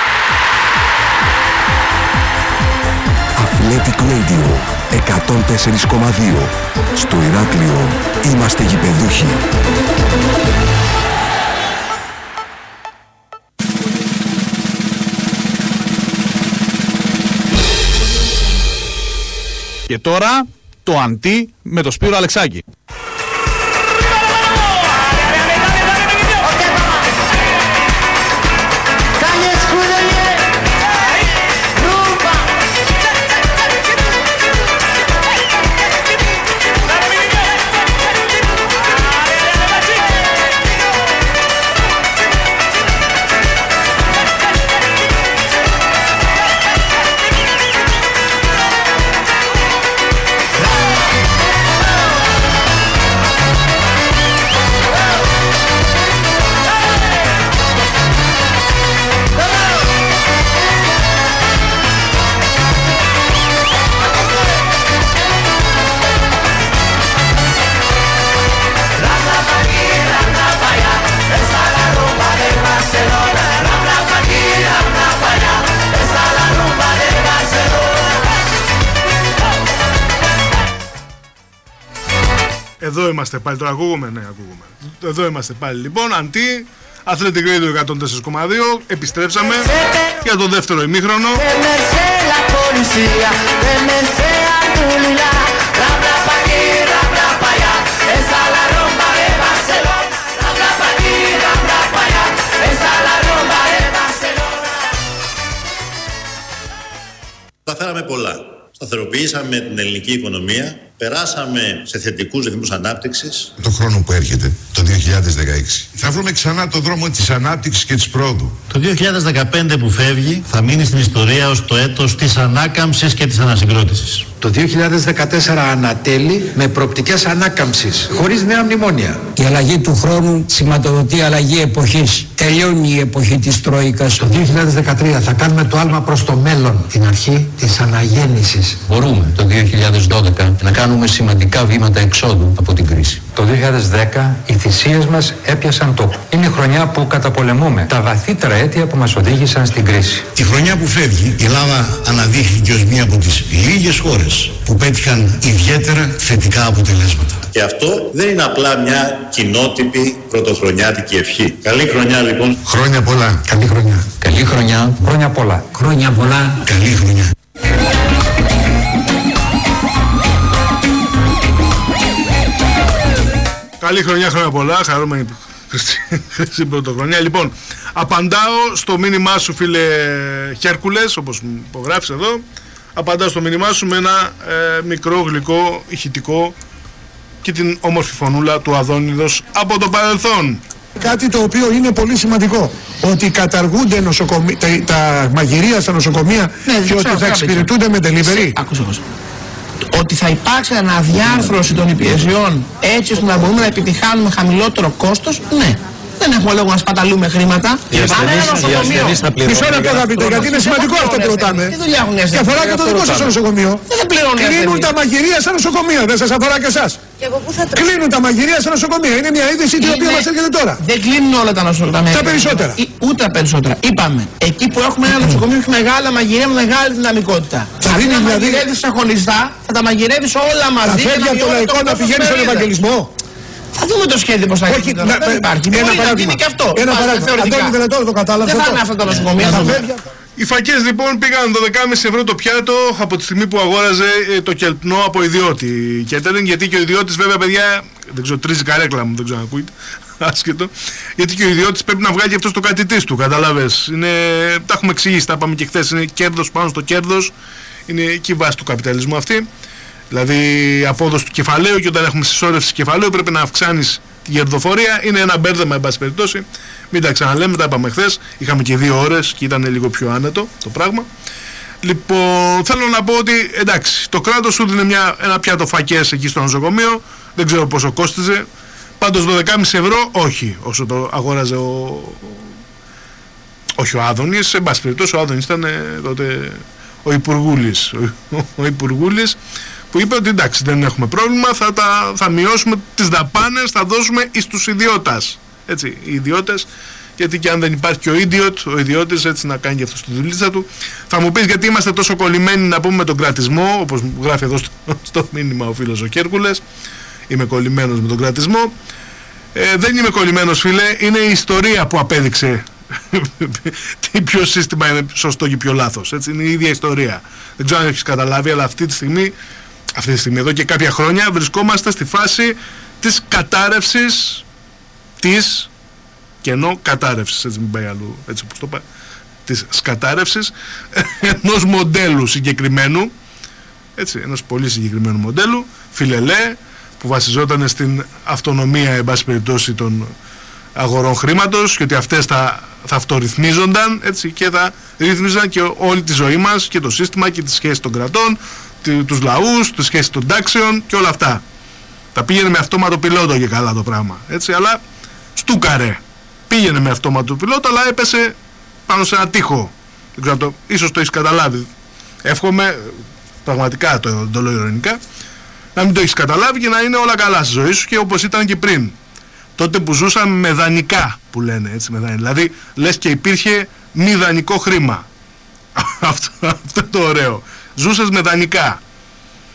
Athletic Radio εκατόν τέσσερα κόμμα δύο. Στο Ηράκλειο είμαστε γηπεδούχοι. Και τώρα το αντί με το Σπύρο Αλεξάκη. Εδώ είμαστε πάλι, τώρα ακούγομαι, ναι ακούγομαι. Εδώ είμαστε πάλι λοιπόν, αντί Athletic Radio εκατόν τέσσερα κόμμα δύο, επιστρέψαμε για το δεύτερο ημίχρονο. Καταφέραμε πολλά. Σταθεροποιήσαμε την ελληνική οικονομία, περάσαμε σε θετικούς ρυθμούς ανάπτυξης. Το χρόνο που έρχεται, το δύο χιλιάδες δεκαέξι, θα βρούμε ξανά το δρόμο της ανάπτυξης και της πρόοδου. Το δύο χιλιάδες δεκαπέντε που φεύγει θα μείνει στην ιστορία ως το έτος της ανάκαμψης και της ανασυγκρότησης. Το δύο χιλιάδες δεκατέσσερα ανατέλει με προοπτικές ανάκαμψης, χωρίς νέα μνημόνια. Η αλλαγή του χρόνου σηματοδοτεί αλλαγή εποχής. Τελειώνει η εποχή της Τρόικας. Το δύο χιλιάδες δεκατρία θα κάνουμε το άλμα προς το μέλλον, την αρχή της αναγέννησης. Μπορούμε το δύο χιλιάδες δώδεκα να κάνουμε σημαντικά βήματα εξόδου από την κρίση. Το δύο χιλιάδες δέκα οι θυσίες μας έπιασαν τόπο. Είναι η χρονιά που καταπολεμούμε τα βαθύτερα αίτια που μας οδήγησαν στην κρίση. Τη χρονιά που φεύγει, η Ελλάδα αναδείχθηκε ως μία από τις λίγες χώρες που πέτυχαν ιδιαίτερα θετικά αποτελέσματα. Και αυτό δεν είναι απλά μια κοινότυπη πρωτοχρονιάτικη ευχή. Καλή χρονιά λοιπόν. Χρόνια πολλά. Καλή χρονιά. Καλή χρονιά. Χρόνια πολλά. Χρόνια πολλά. Καλή χρονιά. Καλή χρονιά, χρόνια πολλά, χαρούμενη χρυσή πρωτοχρονιά. Λοιπόν, απαντάω στο μήνυμά σου φίλε Χέρκουλες, όπως μου υπογράφεις εδώ. Απαντάω στο μήνυμά σου με ένα ε, μικρό γλυκό ηχητικό και την όμορφη φωνούλα του Αδόνιδος από το παρελθόν. Κάτι το οποίο είναι πολύ σημαντικό, ότι καταργούνται νοσοκομεία, τα, τα μαγειρία στα νοσοκομεία, ναι, και ότι θα εξυπηρετούνται με delivery. Άκουσα, άκουσα. Ότι θα υπάρξει αναδιάρθρωση των υπηρεσιών έτσι ώστε να μπορούμε να επιτυχάνουμε χαμηλότερο κόστος, ναι. Δεν έχουμε λόγο να σπαταλούμε χρήματα. Αν ένα νοσοκομείο. Μισό λεπτό αγαπητέ, γιατί είναι σημαντικό αυτό που ρωτάμε. Και αφορά και το δικό σας νοσοκομείο. Κλείνουν τα μαγειρία στα νοσοκομεία, δεν σας αφορά και εσάς. Κλείνουν τα μαγειρία στα νοσοκομεία. Είναι μια είδηση την οποία μας έρχεται τώρα. Δεν κλείνουν όλα τα νοσοκομεία. Τα περισσότερα. Ούτε τα περισσότερα. Είπαμε, εκεί που έχουμε ένα νοσοκομείο έχει μεγάλα μαγειρία με μεγάλη δυναμικότητα. Θα να μαγειρεύεις ξεχωριστά, θα τα μαγειρεύεις όλα μαζί. Θα φεύγει από το λαϊκό να πηγαίνει στον Ευαγγελισμό. Θα δούμε το σχέδιο πώς θα γίνει. Δεν υπάρχει. Ένα παράδειγμα. Και αυτό. Ένα παράδειγμα. Αντώνη Βελετώρο το κατάλαβε. Δεν θα είναι αυτά τα νοσοκομεία. Οι φακές λοιπόν πήγαν δώδεκα κόμμα πέντε ευρώ το πιάτο από τη στιγμή που αγόραζε το κελπνό από ιδιώτη catering, γιατί και ο ιδιώτης βέβαια παιδιά, δεν ξέρω, τρίζει καρέκλα μου, δεν ξέρω αν ακούγεται, άσχετο, γιατί και ο ιδιώτης πρέπει να βγάλει και αυτό το κάτι της του, καταλάβες, είναι, τα έχουμε εξηγήσει, τα είπαμε και χθες, είναι κέρδος πάνω στο κέρδος, είναι εκεί η βάση του καπιταλισμού αυτή, δηλαδή απόδοση του κεφαλαίου, και όταν έχουμε συσσόρευση κεφαλαίου πρέπει να αυξάνεις τη κερδοφορία, είναι ένα μπέρδεμα εν πάση περιπτώσει. Μην τα ξαναλέμε, τα είπαμε χθες. Είχαμε και δύο ώρες και ήταν λίγο πιο άνετο το πράγμα. Λοιπόν, θέλω να πω ότι εντάξει, το κράτος σου δίνει μια, ένα πιάτο φακές εκεί στο νοσοκομείο. Δεν ξέρω πόσο κόστιζε. Πάντως δώδεκα κόμμα πέντε ευρώ, όχι όσο το αγόραζε ο. Όχι ο Άδωνης. Εν πάση περιπτώσει, ο Άδωνης ήταν ε, τότε ο Υπουργούλης. Ο, ο Υπουργούλης που είπε ότι εντάξει, δεν έχουμε πρόβλημα, θα, τα, θα μειώσουμε τις δαπάνες, θα δώσουμε εις τους ιδιώτας. Έτσι, οι ιδιώτες, γιατί και αν δεν υπάρχει και ο ιδιώτ, ο ιδιώτης έτσι να κάνει και αυτό στη δουλίτσα του. Θα μου πεις γιατί είμαστε τόσο κολλημένοι να πούμε με τον κρατισμό, όπως μου γράφει εδώ στο, στο μήνυμα ο φίλος ο Κέρκουλες. Είμαι κολλημένος με τον κρατισμό. Ε, δεν είμαι κολλημένος φίλε, είναι η ιστορία που απέδειξε τι ποιο σύστημα είναι σωστό και ποιο λάθος. Έτσι, είναι η ίδια ιστορία. Δεν ξέρω αν έχεις καταλάβει, αλλά αυτή τη στιγμή, αυτή τη στιγμή εδώ και κάποια χρόνια βρισκόμαστε στη φάση της κατάρρευσης της, και ενώ κατάρρευσης, έτσι μην πάει αλλού, έτσι όπως το πάει, της σκατάρευσης ενός μοντέλου συγκεκριμένου, έτσι, ενός πολύ συγκεκριμένου μοντέλου, φιλελέ, που βασιζόταν στην αυτονομία, εν πάση περιπτώσει, των αγορών χρήματος, και ότι αυτές θα, θα αυτορυθμίζονταν, έτσι, και θα ρύθμιζαν και όλη τη ζωή μας και το σύστημα και τις σχέσεις των κρατών, τους λαούς, τις σχέσεις των τάξεων και όλα αυτά. Τα πήγαινε με αυτόματο πιλότο και καλά το πράγμα, έτσι, αλλά στούκαρε. Πήγαινε με αυτόματο πιλότο, αλλά έπεσε πάνω σε ένα τοίχο. Δεν ξέρω, το, ίσως το έχεις καταλάβει. Εύχομαι, πραγματικά το, το λέω ειρωνικά, να μην το έχεις καταλάβει και να είναι όλα καλά στη ζωή σου και όπως ήταν και πριν. Τότε που ζούσαμε με δανεικά, που λένε, έτσι, με δανεικά. Δηλαδή, λες και υπήρχε μη δανεικό χρήμα. αυτό, αυτό το ωραίο. Ζούσες με δανεικά.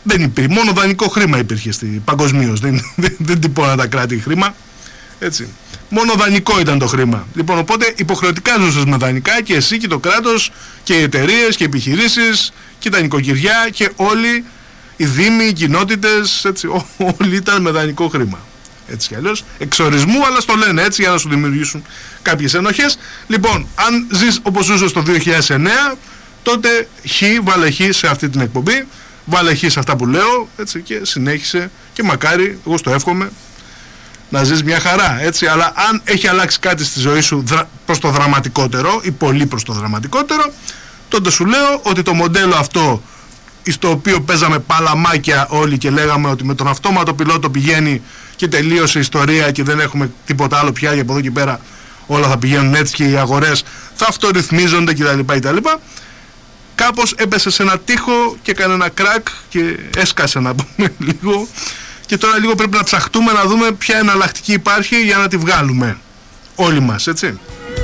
Δεν υπήρχε, μόνο δανεικό χρήμα υπήρχε παγκοσμίως, δεν, δεν, δεν τυπώνα τα κράτη χρήμα, έτσι. Μόνο δανεικό ήταν το χρήμα. Λοιπόν, οπότε υποχρεωτικά ζούσες με δανεικά και εσύ και το κράτος και οι εταιρείες και οι επιχειρήσεις και τα νοικοκυριά και όλοι οι δήμοι, οι κοινότητες, έτσι, ό, όλοι ήταν με δανεικό χρήμα. Έτσι κι αλλιώς, εξορισμού, αλλά στο λένε έτσι για να σου δημιουργήσουν κάποιες ενοχές. Λοιπόν, αν ζεις όπως ζούσες το δύο χιλιάδες εννέα, τότε χ, βάλε χ σε αυτή την εκπομπή, βάλε χ σε αυτά που λέω, έτσι, και συνέχισε και μακάρι, εγώ στο εύχομαι, να ζεις μια χαρά, έτσι. Αλλά αν έχει αλλάξει κάτι στη ζωή σου δρα, προς το δραματικότερο ή πολύ προς το δραματικότερο, τότε σου λέω ότι το μοντέλο αυτό, στο οποίο παίζαμε παλαμάκια όλοι και λέγαμε ότι με τον αυτόματο πιλότο πηγαίνει και τελείωσε η ιστορία και δεν έχουμε τίποτα άλλο πια, για από εδώ και πέρα όλα θα πηγαίνουν έτσι και οι αγορές θα αυτορυθμίζονται κτλ, κτλ. Κάπως έπεσε σε ένα τοίχο και έκανε ένα κρακ και έσκασε, να πούμε, λίγο. Και τώρα λίγο πρέπει να ψαχτούμε να δούμε ποια εναλλακτική υπάρχει για να τη βγάλουμε όλοι μας, έτσι.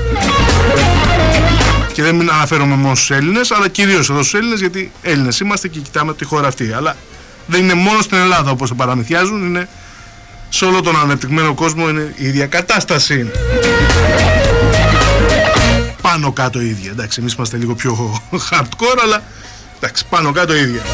Και δεν μην αναφέρομαι μόνο στους Έλληνες, αλλά κυρίως εδώ στους Έλληνες, γιατί Έλληνες είμαστε και κοιτάμε τη χώρα αυτή. Αλλά δεν είναι μόνο στην Ελλάδα όπως το παραμυθιάζουν, είναι σε όλο τον ανεπτυγμένο κόσμο, είναι η ίδια κατάσταση. Πάνω κάτω η ίδια. Εντάξει, εμείς είμαστε λίγο πιο hardcore, αλλά εντάξει, πάνω κάτω η ίδια.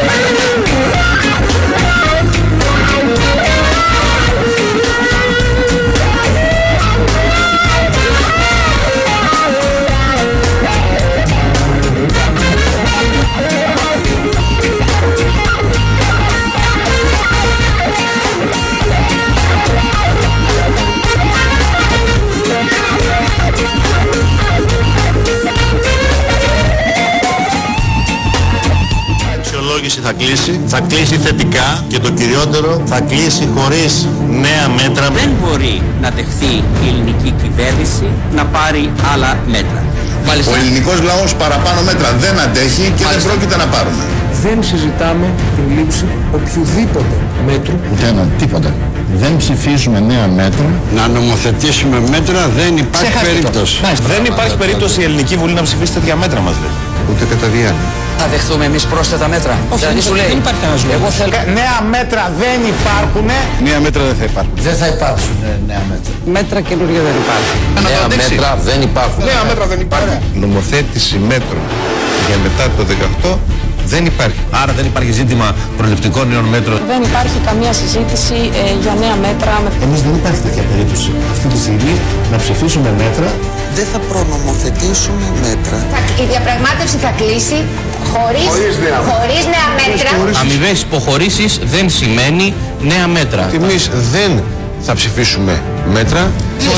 Θα κλείσει, θα κλείσει θετικά και το κυριότερο, θα κλείσει χωρίς νέα μέτρα. Δεν μπορεί να δεχθεί η ελληνική κυβέρνηση να πάρει άλλα μέτρα. Μάλιστα. Ο ελληνικός λαός παραπάνω μέτρα δεν αντέχει και Μάλιστα. δεν πρόκειται να πάρουμε. Δεν συζητάμε την λήψη οποιοδήποτε μέτρου. Ούτε ένα, τίποτα. Δεν ψηφίζουμε νέα μέτρα. Να νομοθετήσουμε μέτρα δεν υπάρχει Ξεχάστε περίπτωση. Δεν υπάρχει περίπτωση η Ελληνική Βουλή να ψηφίσει τέτοια μέτρα, μας λέει. Ούτε κατά διάνοια. Θα δεχθούμε εμείς πρόσθετα μέτρα. Όχι, δηλαδή σου λέει, δεν υπάρχει κανένας λόγος. Εγώ θέλω... Νέα μέτρα δεν υπάρχουν. Νέα μέτρα δεν θα υπάρχουν. Δεν θα υπάρξουν νέα μέτρα. Μέτρα καινούργια δεν υπάρχουν. Νέα μέτρα δεν υπάρχουν. Νέα μέτρα δεν υπάρχουν. Νομοθέτηση μέτρων για μετά το δεκαοκτώ δεν υπάρχει. Άρα δεν υπάρχει ζήτημα προληπτικών νέων μέτρων. Δεν υπάρχει καμία συζήτηση ε, για νέα μέτρα. Εμείς δεν υπάρχει τέτοια περίπτωση αυτή τη στιγμή να ψηφίσουμε μέτρα. Δεν θα προνομοθετήσουμε μέτρα. Η διαπραγμάτευση θα κλείσει χωρίς, χωρίς, νέα, χωρίς νέα μέτρα. Αμοιβές υποχωρήσεις δεν σημαίνει νέα μέτρα. Εμείς δεν θα ψηφίσουμε μέτρα.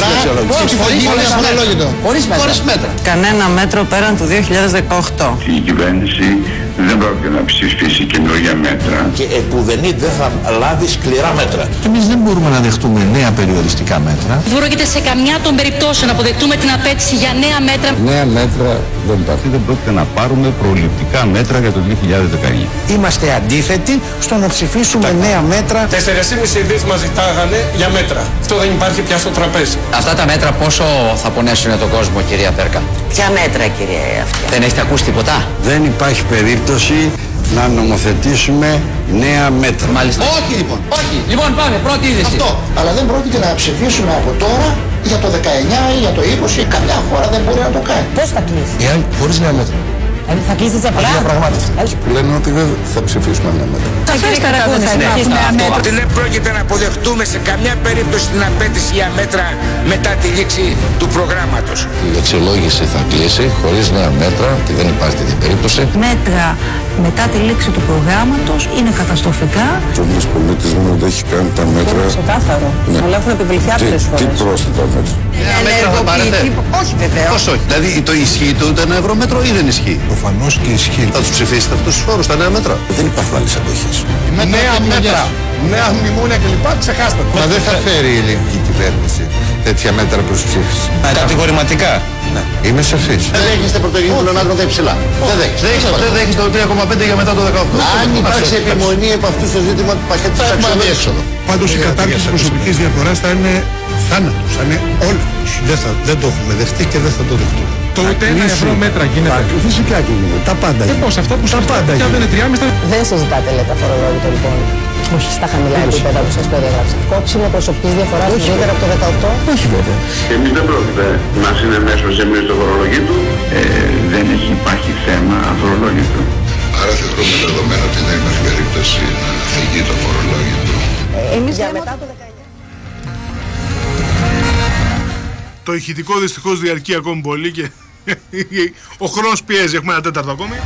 Χωρίς μέτρα. Κανένα μέτρο πέραν του δύο χιλιάδες δεκαοκτώ. Η κυβέρνηση δεν πρόκειται να ψηφίσει καινούργια μέτρα. Και επουδενή δεν θα λάβει σκληρά μέτρα. Εμείς δεν μπορούμε να δεχτούμε νέα περιοριστικά μέτρα. Δεν πρόκειται σε καμιά των περιπτώσεων να αποδεχτούμε την απέτηση για νέα μέτρα. Νέα μέτρα δεν υπάρχει. Δεν πρόκειται να πάρουμε προληπτικά μέτρα για το δύο χιλιάδες δεκαεννιά. Είμαστε αντίθετοι στο να ψηφίσουμε νέα μέτρα. τέσσερις και μισό δις μας ζητάγανε για μέτρα. Αυτό δεν υπάρχει πια στο τραπέζι. Αυτά τα μέτρα πόσο θα πονέσουν τον κόσμο, κυρία Πέρκα? Ποια μέτρα, κυρία αυτή? Δεν έχετε ακούσει τίποτα? Δεν υπάρχει περίπτωση να νομοθετήσουμε νέα μέτρα. Μάλιστα. Όχι λοιπόν. Όχι. Λοιπόν πάμε, πρώτη είδηση. Αυτό. Αλλά δεν πρόκειται να ψηφίσουμε από τώρα για το δεκαεννιά ή για το είκοσι. Καμιά χώρα δεν μπορεί να το κάνει. Πώς θα κλείσει? Εάν χωρίς νέα μέτρα. Δηλαδή θα κλείσει τις απλά. Που λένε ότι δεν θα ψηφίσουμε νέα μέτρα. Τα φέστα θα αρχίσει νέα μέτρα. Ότι δεν πρόκειται να αποδεχτούμε σε καμιά περίπτωση την απέτηση για μέτρα μετά τη λήξη του προγράμματος. Η αξιολόγηση θα κλείσει χωρίς νέα μέτρα και δεν υπάρχει τέτοια περίπτωση. Μέτρα μετά τη λήξη του προγράμματος είναι καταστροφικά. Ο Έλληνας πολίτης δεν έχει κάνει τα μέτρα. Είναι ξεκάθαρο. Ναι. Αλλά έχουν επιβληθεί άλλες φορές. Τι πρόσθετα μέτρα. Νέα μέτρα θα πάρετε? Όχι βεβαίως. Πώς όχι. Δηλαδή το ισχύει το ούτε ένα ευρώ μέτρο ή δεν ισχύει? Προφανώς και ισχύει. Θα τους ψηφίσετε αυτούς τους φόρους, τα νέα μέτρα? Δεν υπάρχουν άλλες εποχές. Νέα μέτρα, νέα μνημόνια κλπ. Ξεχάστε. Μα δεν θα φέρει η ελληνική κυβέρνηση τέτοια μέτρα προς ψήφιση. Κατηγορηματικά. Ναι. Είμαι σαφής. Δεν δέχεστε πρωτογενή των άντρων υψηλά. Δεν δέχεστε. Δεν δέχεστε το τρία κόμμα πέντε για μετά το δεκαοκτώ. Αν υπάρξει επιμονή από αυτού στο ζήτημα του πακέτου θα έχουμε αδιέξοδο. Πάντως η κατάργηση της προσωπικής διαφοράς θα είναι θάνατος, θα είναι όλος. Δεν, θα, δεν το έχουμε δεχτεί και δεν θα το δεχτούμε. ούτε ένα ευρώ μέτρα γίνεται. Φυσικά και γίνεται. Τα πάντα. Και πώς αυτά που τα πάντα δεν είναι τριάμιστα. Δεν συζητάτε, λέτε, αφορολόγητο λοιπόν. Όχι στα χαμηλά επίπεδα που σας περιέγραψα. Κόψιμο προσωπικής διαφοράς νωρίτερα από το δεκαοκτώ. Όχι βέβαια. Εμείς δεν πρόκειται να συνενέσουμε σε εμείς το φορολόγητο. Ε, δεν έχει υπάρχει θέμα αφορολόγητο. Άρα θεωρούμε δεδομένο ότι δεν υπάρχει περίπτωση να φύγει το φορολόγητο. Ε, εμείς για μετά το δεκαεννιά. Το ηχητικό δυστυχώς διαρκεί ακόμη πολύ και ο χρόνος πιέζει. Έχουμε ένα τέταρτο ακόμη.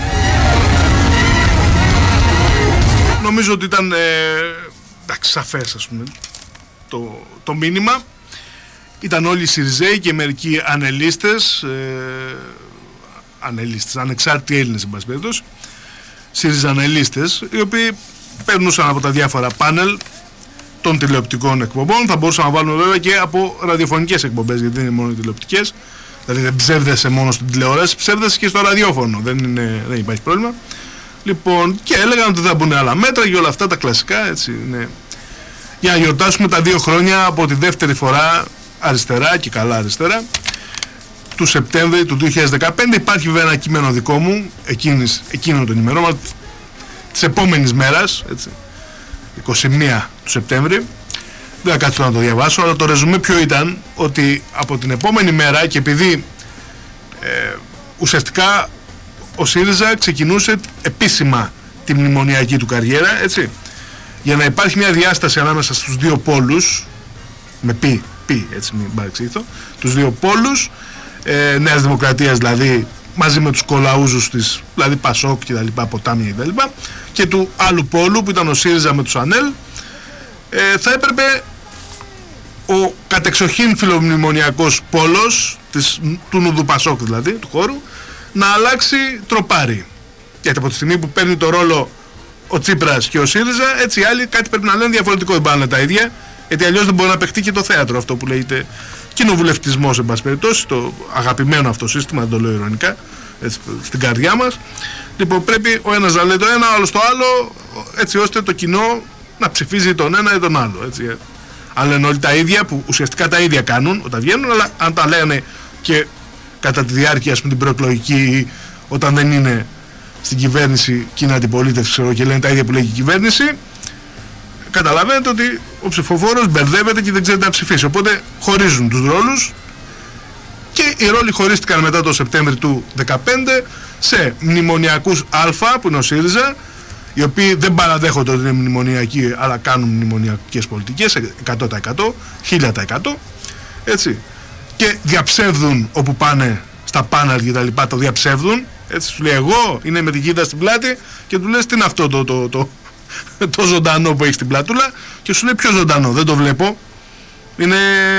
Νομίζω ότι ήταν ε, εντάξει, σαφές, ας πούμε, το, το μήνυμα. Ήταν όλοι οι Συριζέοι και μερικοί ανελίστες, ε, ανελίστες, ανεξάρτητοι Έλληνες, εν πάση περιπτώσει, Συριζανελίστες, οι οποίοι περνούσαν από τα διάφορα πάνελ των τηλεοπτικών εκπομπών. Θα μπορούσαμε να βάλουμε βέβαια και από ραδιοφωνικές εκπομπές, γιατί δεν είναι μόνο οι τηλεοπτικές. Δηλαδή δεν ψεύδεσαι μόνο στην τηλεόραση, ψεύδεσαι και στο ραδιόφωνο. Δεν, είναι, δεν υπάρχει πρόβλημα. Λοιπόν, και έλεγαν ότι θα μπουν άλλα μέτρα και όλα αυτά τα κλασικά, έτσι, ναι. Για να γιορτάσουμε τα δύο χρόνια από τη δεύτερη φορά αριστερά και καλά αριστερά του Σεπτέμβρη του δύο χιλιάδες δεκαπέντε. Υπάρχει βέβαια ένα κείμενο δικό μου εκείνης, εκείνο τον ημερό της επόμενης μέρας, έτσι, είκοσι μία του Σεπτέμβρη. Δεν θα κάτσω να το διαβάσω, αλλά το ρεζουμέ ποιο ήταν, ότι από την επόμενη μέρα, και επειδή ε, ουσιαστικά ο ΣΥΡΙΖΑ ξεκινούσε επίσημα τη μνημονιακή του καριέρα, έτσι, για να υπάρχει μια διάσταση ανάμεσα στους δύο πόλους, με πι, πι, έτσι μην παρεξηγηθώ, τους δύο πόλους, ε, Νέας Δημοκρατίας δηλαδή, μαζί με τους κολαούζους της, δηλαδή Πασόκ και τα λοιπά, Ποτάμια και τα λοιπά, και του άλλου πόλου που ήταν ο ΣΥΡΙΖΑ με τους ΑΝΕΛ, ε, θα έπρεπε ο κατεξοχήν φιλομνημονιακός πόλος της, του Νουδου Πασόκ δηλαδή, του χώρου, να αλλάξει τροπάρι. Γιατί από τη στιγμή που παίρνει το ρόλο ο Τσίπρας και ο ΣΥΡΙΖΑ, έτσι οι άλλοι κάτι πρέπει να λένε διαφορετικό, δεν πάνε τα ίδια, γιατί αλλιώς δεν μπορεί να παιχτεί και το θέατρο, αυτό που λέγεται κοινοβουλευτισμός, εν πάση περιπτώσει, το αγαπημένο αυτό σύστημα, δεν το λέω ειρωνικά, έτσι, στην καρδιά μας. Λοιπόν, πρέπει ο ένας να λέει το ένα, ο άλλος το άλλο, έτσι ώστε το κοινό να ψηφίζει τον ένα ή τον άλλο. Έτσι. Αν λένε όλοι τα ίδια, που ουσιαστικά τα ίδια κάνουν όταν βγαίνουν, αλλά αν τα λένε και κατά τη διάρκεια, ας πούμε, την προεκλογική, όταν δεν είναι στην κυβέρνηση και είναι αντιπολίτευση, ξέρω, και λένε τα ίδια που λέει η κυβέρνηση, καταλαβαίνετε ότι ο ψηφοφόρος μπερδεύεται και δεν ξέρει να ψηφίσει. Οπότε χωρίζουν τους ρόλους και οι ρόλοι χωρίστηκαν μετά το Σεπτέμβρη του δεκαπέντε σε μνημονιακούς Α, που είναι ο ΣΥΡΙΖΑ, οι οποίοι δεν παραδέχονται ότι είναι μνημονιακοί, αλλά κάνουν μνημονιακές πολιτικές εκατό τοις εκατό, χίλια τοις εκατό, έτσι, και διαψεύδουν όπου πάνε στα πάνελ και τα λοιπά, το διαψεύδουν, έτσι, σου λέει εγώ είναι με την κοίτα στην πλάτη και του λες τι είναι αυτό το, το, το, το, το ζωντανό που έχει στην πλάτουλα, και σου λέει ποιο ζωντανό, δεν το βλέπω, είναι...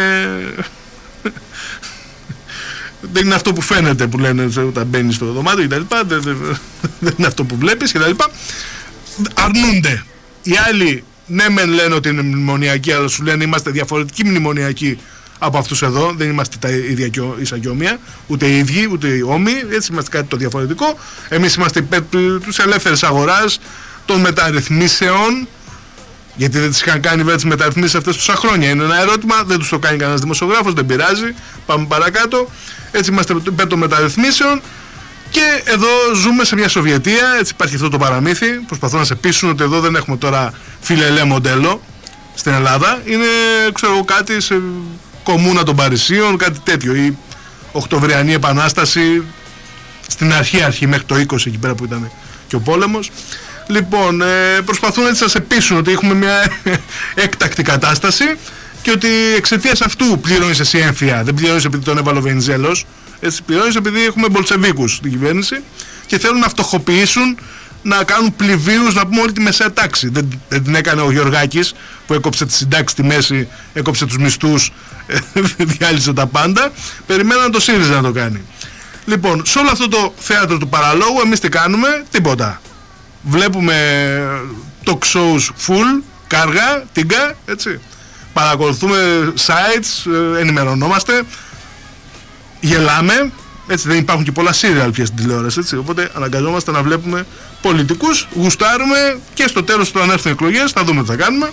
δεν είναι αυτό που φαίνεται, που λένε όταν μπαίνεις στο δωμάτιο κτλ. Δεν, δεν, δεν είναι αυτό που βλέπεις κτλ. Αρνούνται. Οι άλλοι ναι μεν λένε ότι είναι μνημονιακοί, αλλά σου λένε είμαστε διαφορετικοί μνημονιακοί από αυτούς εδώ. Δεν είμαστε τα ίδια και ίσα και όμοια, ούτε οι ίδιοι ούτε οι όμοιοι. Έτσι είμαστε κάτι το διαφορετικό. Εμείς είμαστε υπέρ της ελεύθερης αγοράς, των μεταρρυθμίσεων. Γιατί δεν τις είχαν κάνει βέβαια τις μεταρρυθμίσεις αυτές τόσα χρόνια. Είναι ένα ερώτημα, δεν τους το κάνει κανένας δημοσιογράφος, δεν πειράζει. Πάμε παρακάτω. Έτσι είμαστε υπέρ των μεταρρυθμίσεων. Και εδώ ζούμε σε μια Σοβιετία, έτσι υπάρχει αυτό το παραμύθι. Προσπαθούν να σε πείσουν ότι εδώ δεν έχουμε τώρα φιλελέ μοντέλο στην Ελλάδα. Είναι, ξέρω, κάτι σε κομμούνα των Παρισίων, κάτι τέτοιο. Η Οκτωβριανή Επανάσταση στην αρχή, αρχή μέχρι το είκοσι εκεί πέρα που ήταν και ο πόλεμος. Λοιπόν, ε, προσπαθούν έτσι να σε πείσουν ότι έχουμε μια έκτακτη κατάσταση και ότι εξαιτίας αυτού πληρώνεις εσύ έμφυα. Δεν πληρώνεις επειδή τον έβαλε ο Βενιζέλος. Έτσι πληρώνεις επειδή έχουμε μπολτσεβίκους στην κυβέρνηση και θέλουν να φτωχοποιήσουν, να κάνουν πληβίους, να πούμε όλη τη μεσαία τάξη. Δεν, δεν την έκανε ο Γεωργάκης που έκοψε τη συντάξη στη μέση, έκοψε τους μισθούς, διάλυσε τα πάντα. Περιμέναν το ΣΥΡΙΖΑ να το κάνει. Λοιπόν, σε όλο αυτό το θέατρο του παραλόγου εμείς τι κάνουμε? Τίποτα. Βλέπουμε talk shows full, κάργα, τίγκα, έτσι. Παρακολουθούμε sites, ενημερωνόμαστε, γελάμε, έτσι, δεν υπάρχουν και πολλά serial πια στην τηλεόραση, έτσι. Οπότε αναγκαζόμαστε να βλέπουμε πολιτικούς, γουστάρουμε και στο τέλος όταν έρθουν οι εκλογές θα δούμε τι θα κάνουμε.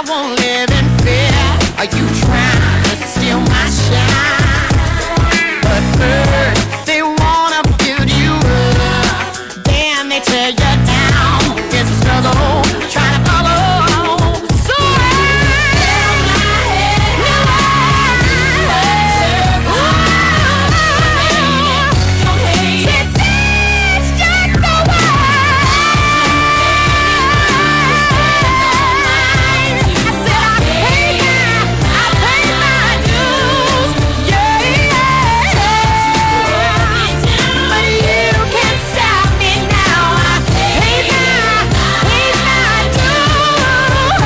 won't live in fear. Are you trying to steal my shine? But first they wanna build you up, then they tear you down. It's a struggle, trying to follow. So held my head high. Don't hate it. That's just the way. I said I paid my, I paid my dues. Yeah, yeah. But you can't stop me now. I paid my, paid my dues.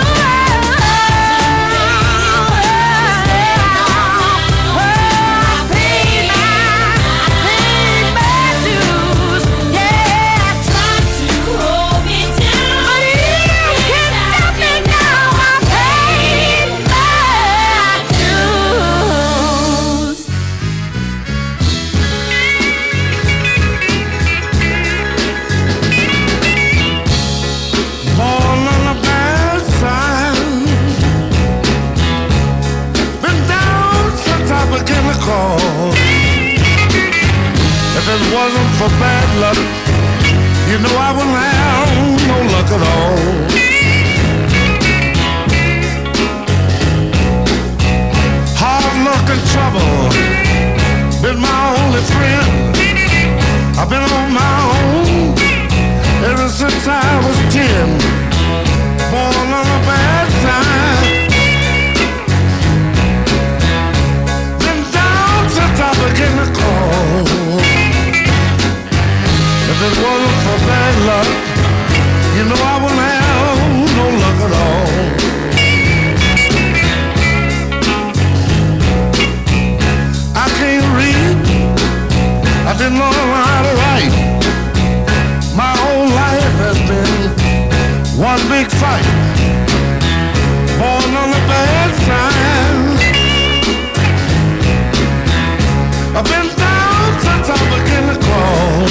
I paid my, I paid my dues. Yeah, try to hold me down, but you can't stop me now. I paid my dues. Born on the bad side, been down some type of chemical. If it wasn't for bad luck, you know I wouldn't have no luck at all. Hard luck and trouble been my only friend. I've been on my own ever since I was ten. Born on the bad side, been down since I began to call. If it wasn't for bad luck, you know I wouldn't have no luck at all. I can't read, I didn't know how to write. My whole life has been one big fight. Born on the bad side, I've been down since I began to crawl.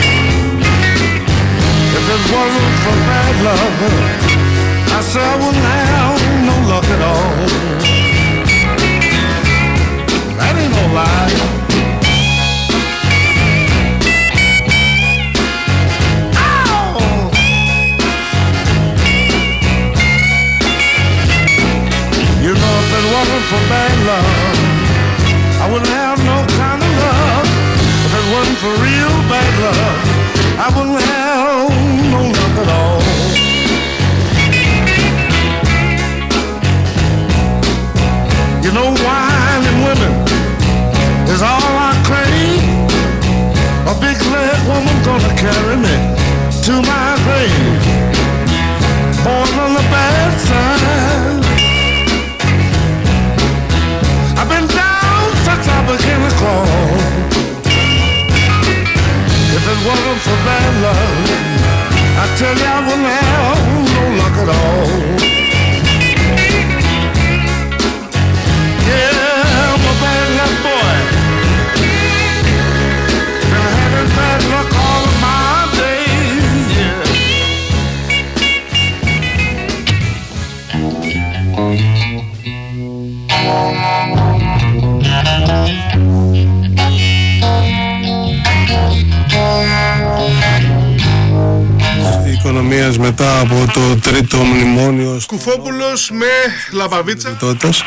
If it wasn't for bad luck, I said I wouldn't have no luck at all. That ain't no lie. You know, if it wasn't for bad luck, I wouldn't have no kind of luck. If it wasn't for real bad luck, I wouldn't have no luck at all. You know, wine and women is all I crave. A big leg woman gonna carry me to my grave. Born on the bad side, I've been down since I began to crawl. If it wasn't for bad luck, I tell you I wouldn't have no luck at all. Yeah, I'm a bad luck boy. Been having bad luck all of my days, yeah. Οικονομίας μετά από το τρίτο μνημόνιο. Κουφόπουλος με Λαπαβίτσα.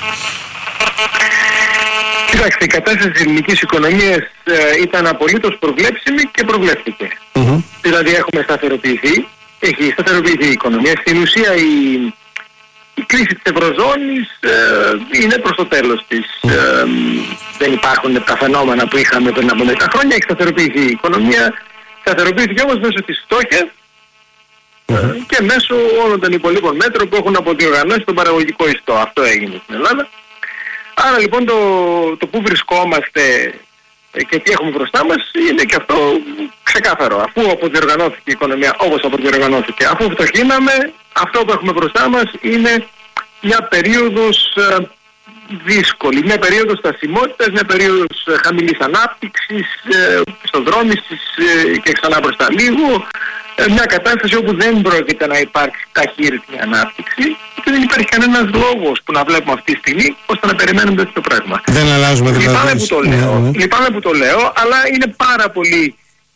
Κοιτάξτε, η κατάσταση της ελληνικής οικονομίας ε, ήταν απολύτως προβλέψιμη και προβλέφθηκε. Mm-hmm. Δηλαδή έχουμε σταθεροποιηθεί, έχει σταθεροποιηθεί η οικονομία. Στην ουσία η, η κρίση της Ευρωζώνης ε, είναι προς το τέλος της. Mm-hmm. Ε, δεν υπάρχουν τα φαινόμενα που είχαμε πριν από δέκα χρόνια, έχει σταθεροποιηθεί η οικονομία. Σταθεροποιήθηκε όμως μέσω της φτώχειας mm-hmm. και μέσω όλων των υπολείπων μέτρων που έχουν αποδιοργανώσει τον παραγωγικό ιστό. Αυτό έγινε στην Ελλάδα. Άρα λοιπόν το, το που βρισκόμαστε και τι έχουμε μπροστά μας είναι και αυτό ξεκάθαρο. Αφού αποδιοργανώθηκε η οικονομία όπως αποδιοργανώθηκε, αφού φτωχύναμε, αυτό που έχουμε μπροστά μας είναι μια περίοδος ε, δύσκολη, μια περίοδος στασιμότητας, μια περίοδος ε, χαμηλής ανάπτυξης, ε, πιστοδρόμησης ε, και ξανά προς τα λίγο, μια κατάσταση όπου δεν πρόκειται να υπάρξει ταχύρυθμη ανάπτυξη και δεν υπάρχει κανένας λόγος που να βλέπουμε αυτή τη στιγμή ώστε να περιμένουμε αυτό το πράγμα. Δεν αλλάζουμε δηλαδή. Λυπάμαι που το λέω, ναι, ναι. Λυπάμαι που το λέω, αλλά είναι πάρα πολύ...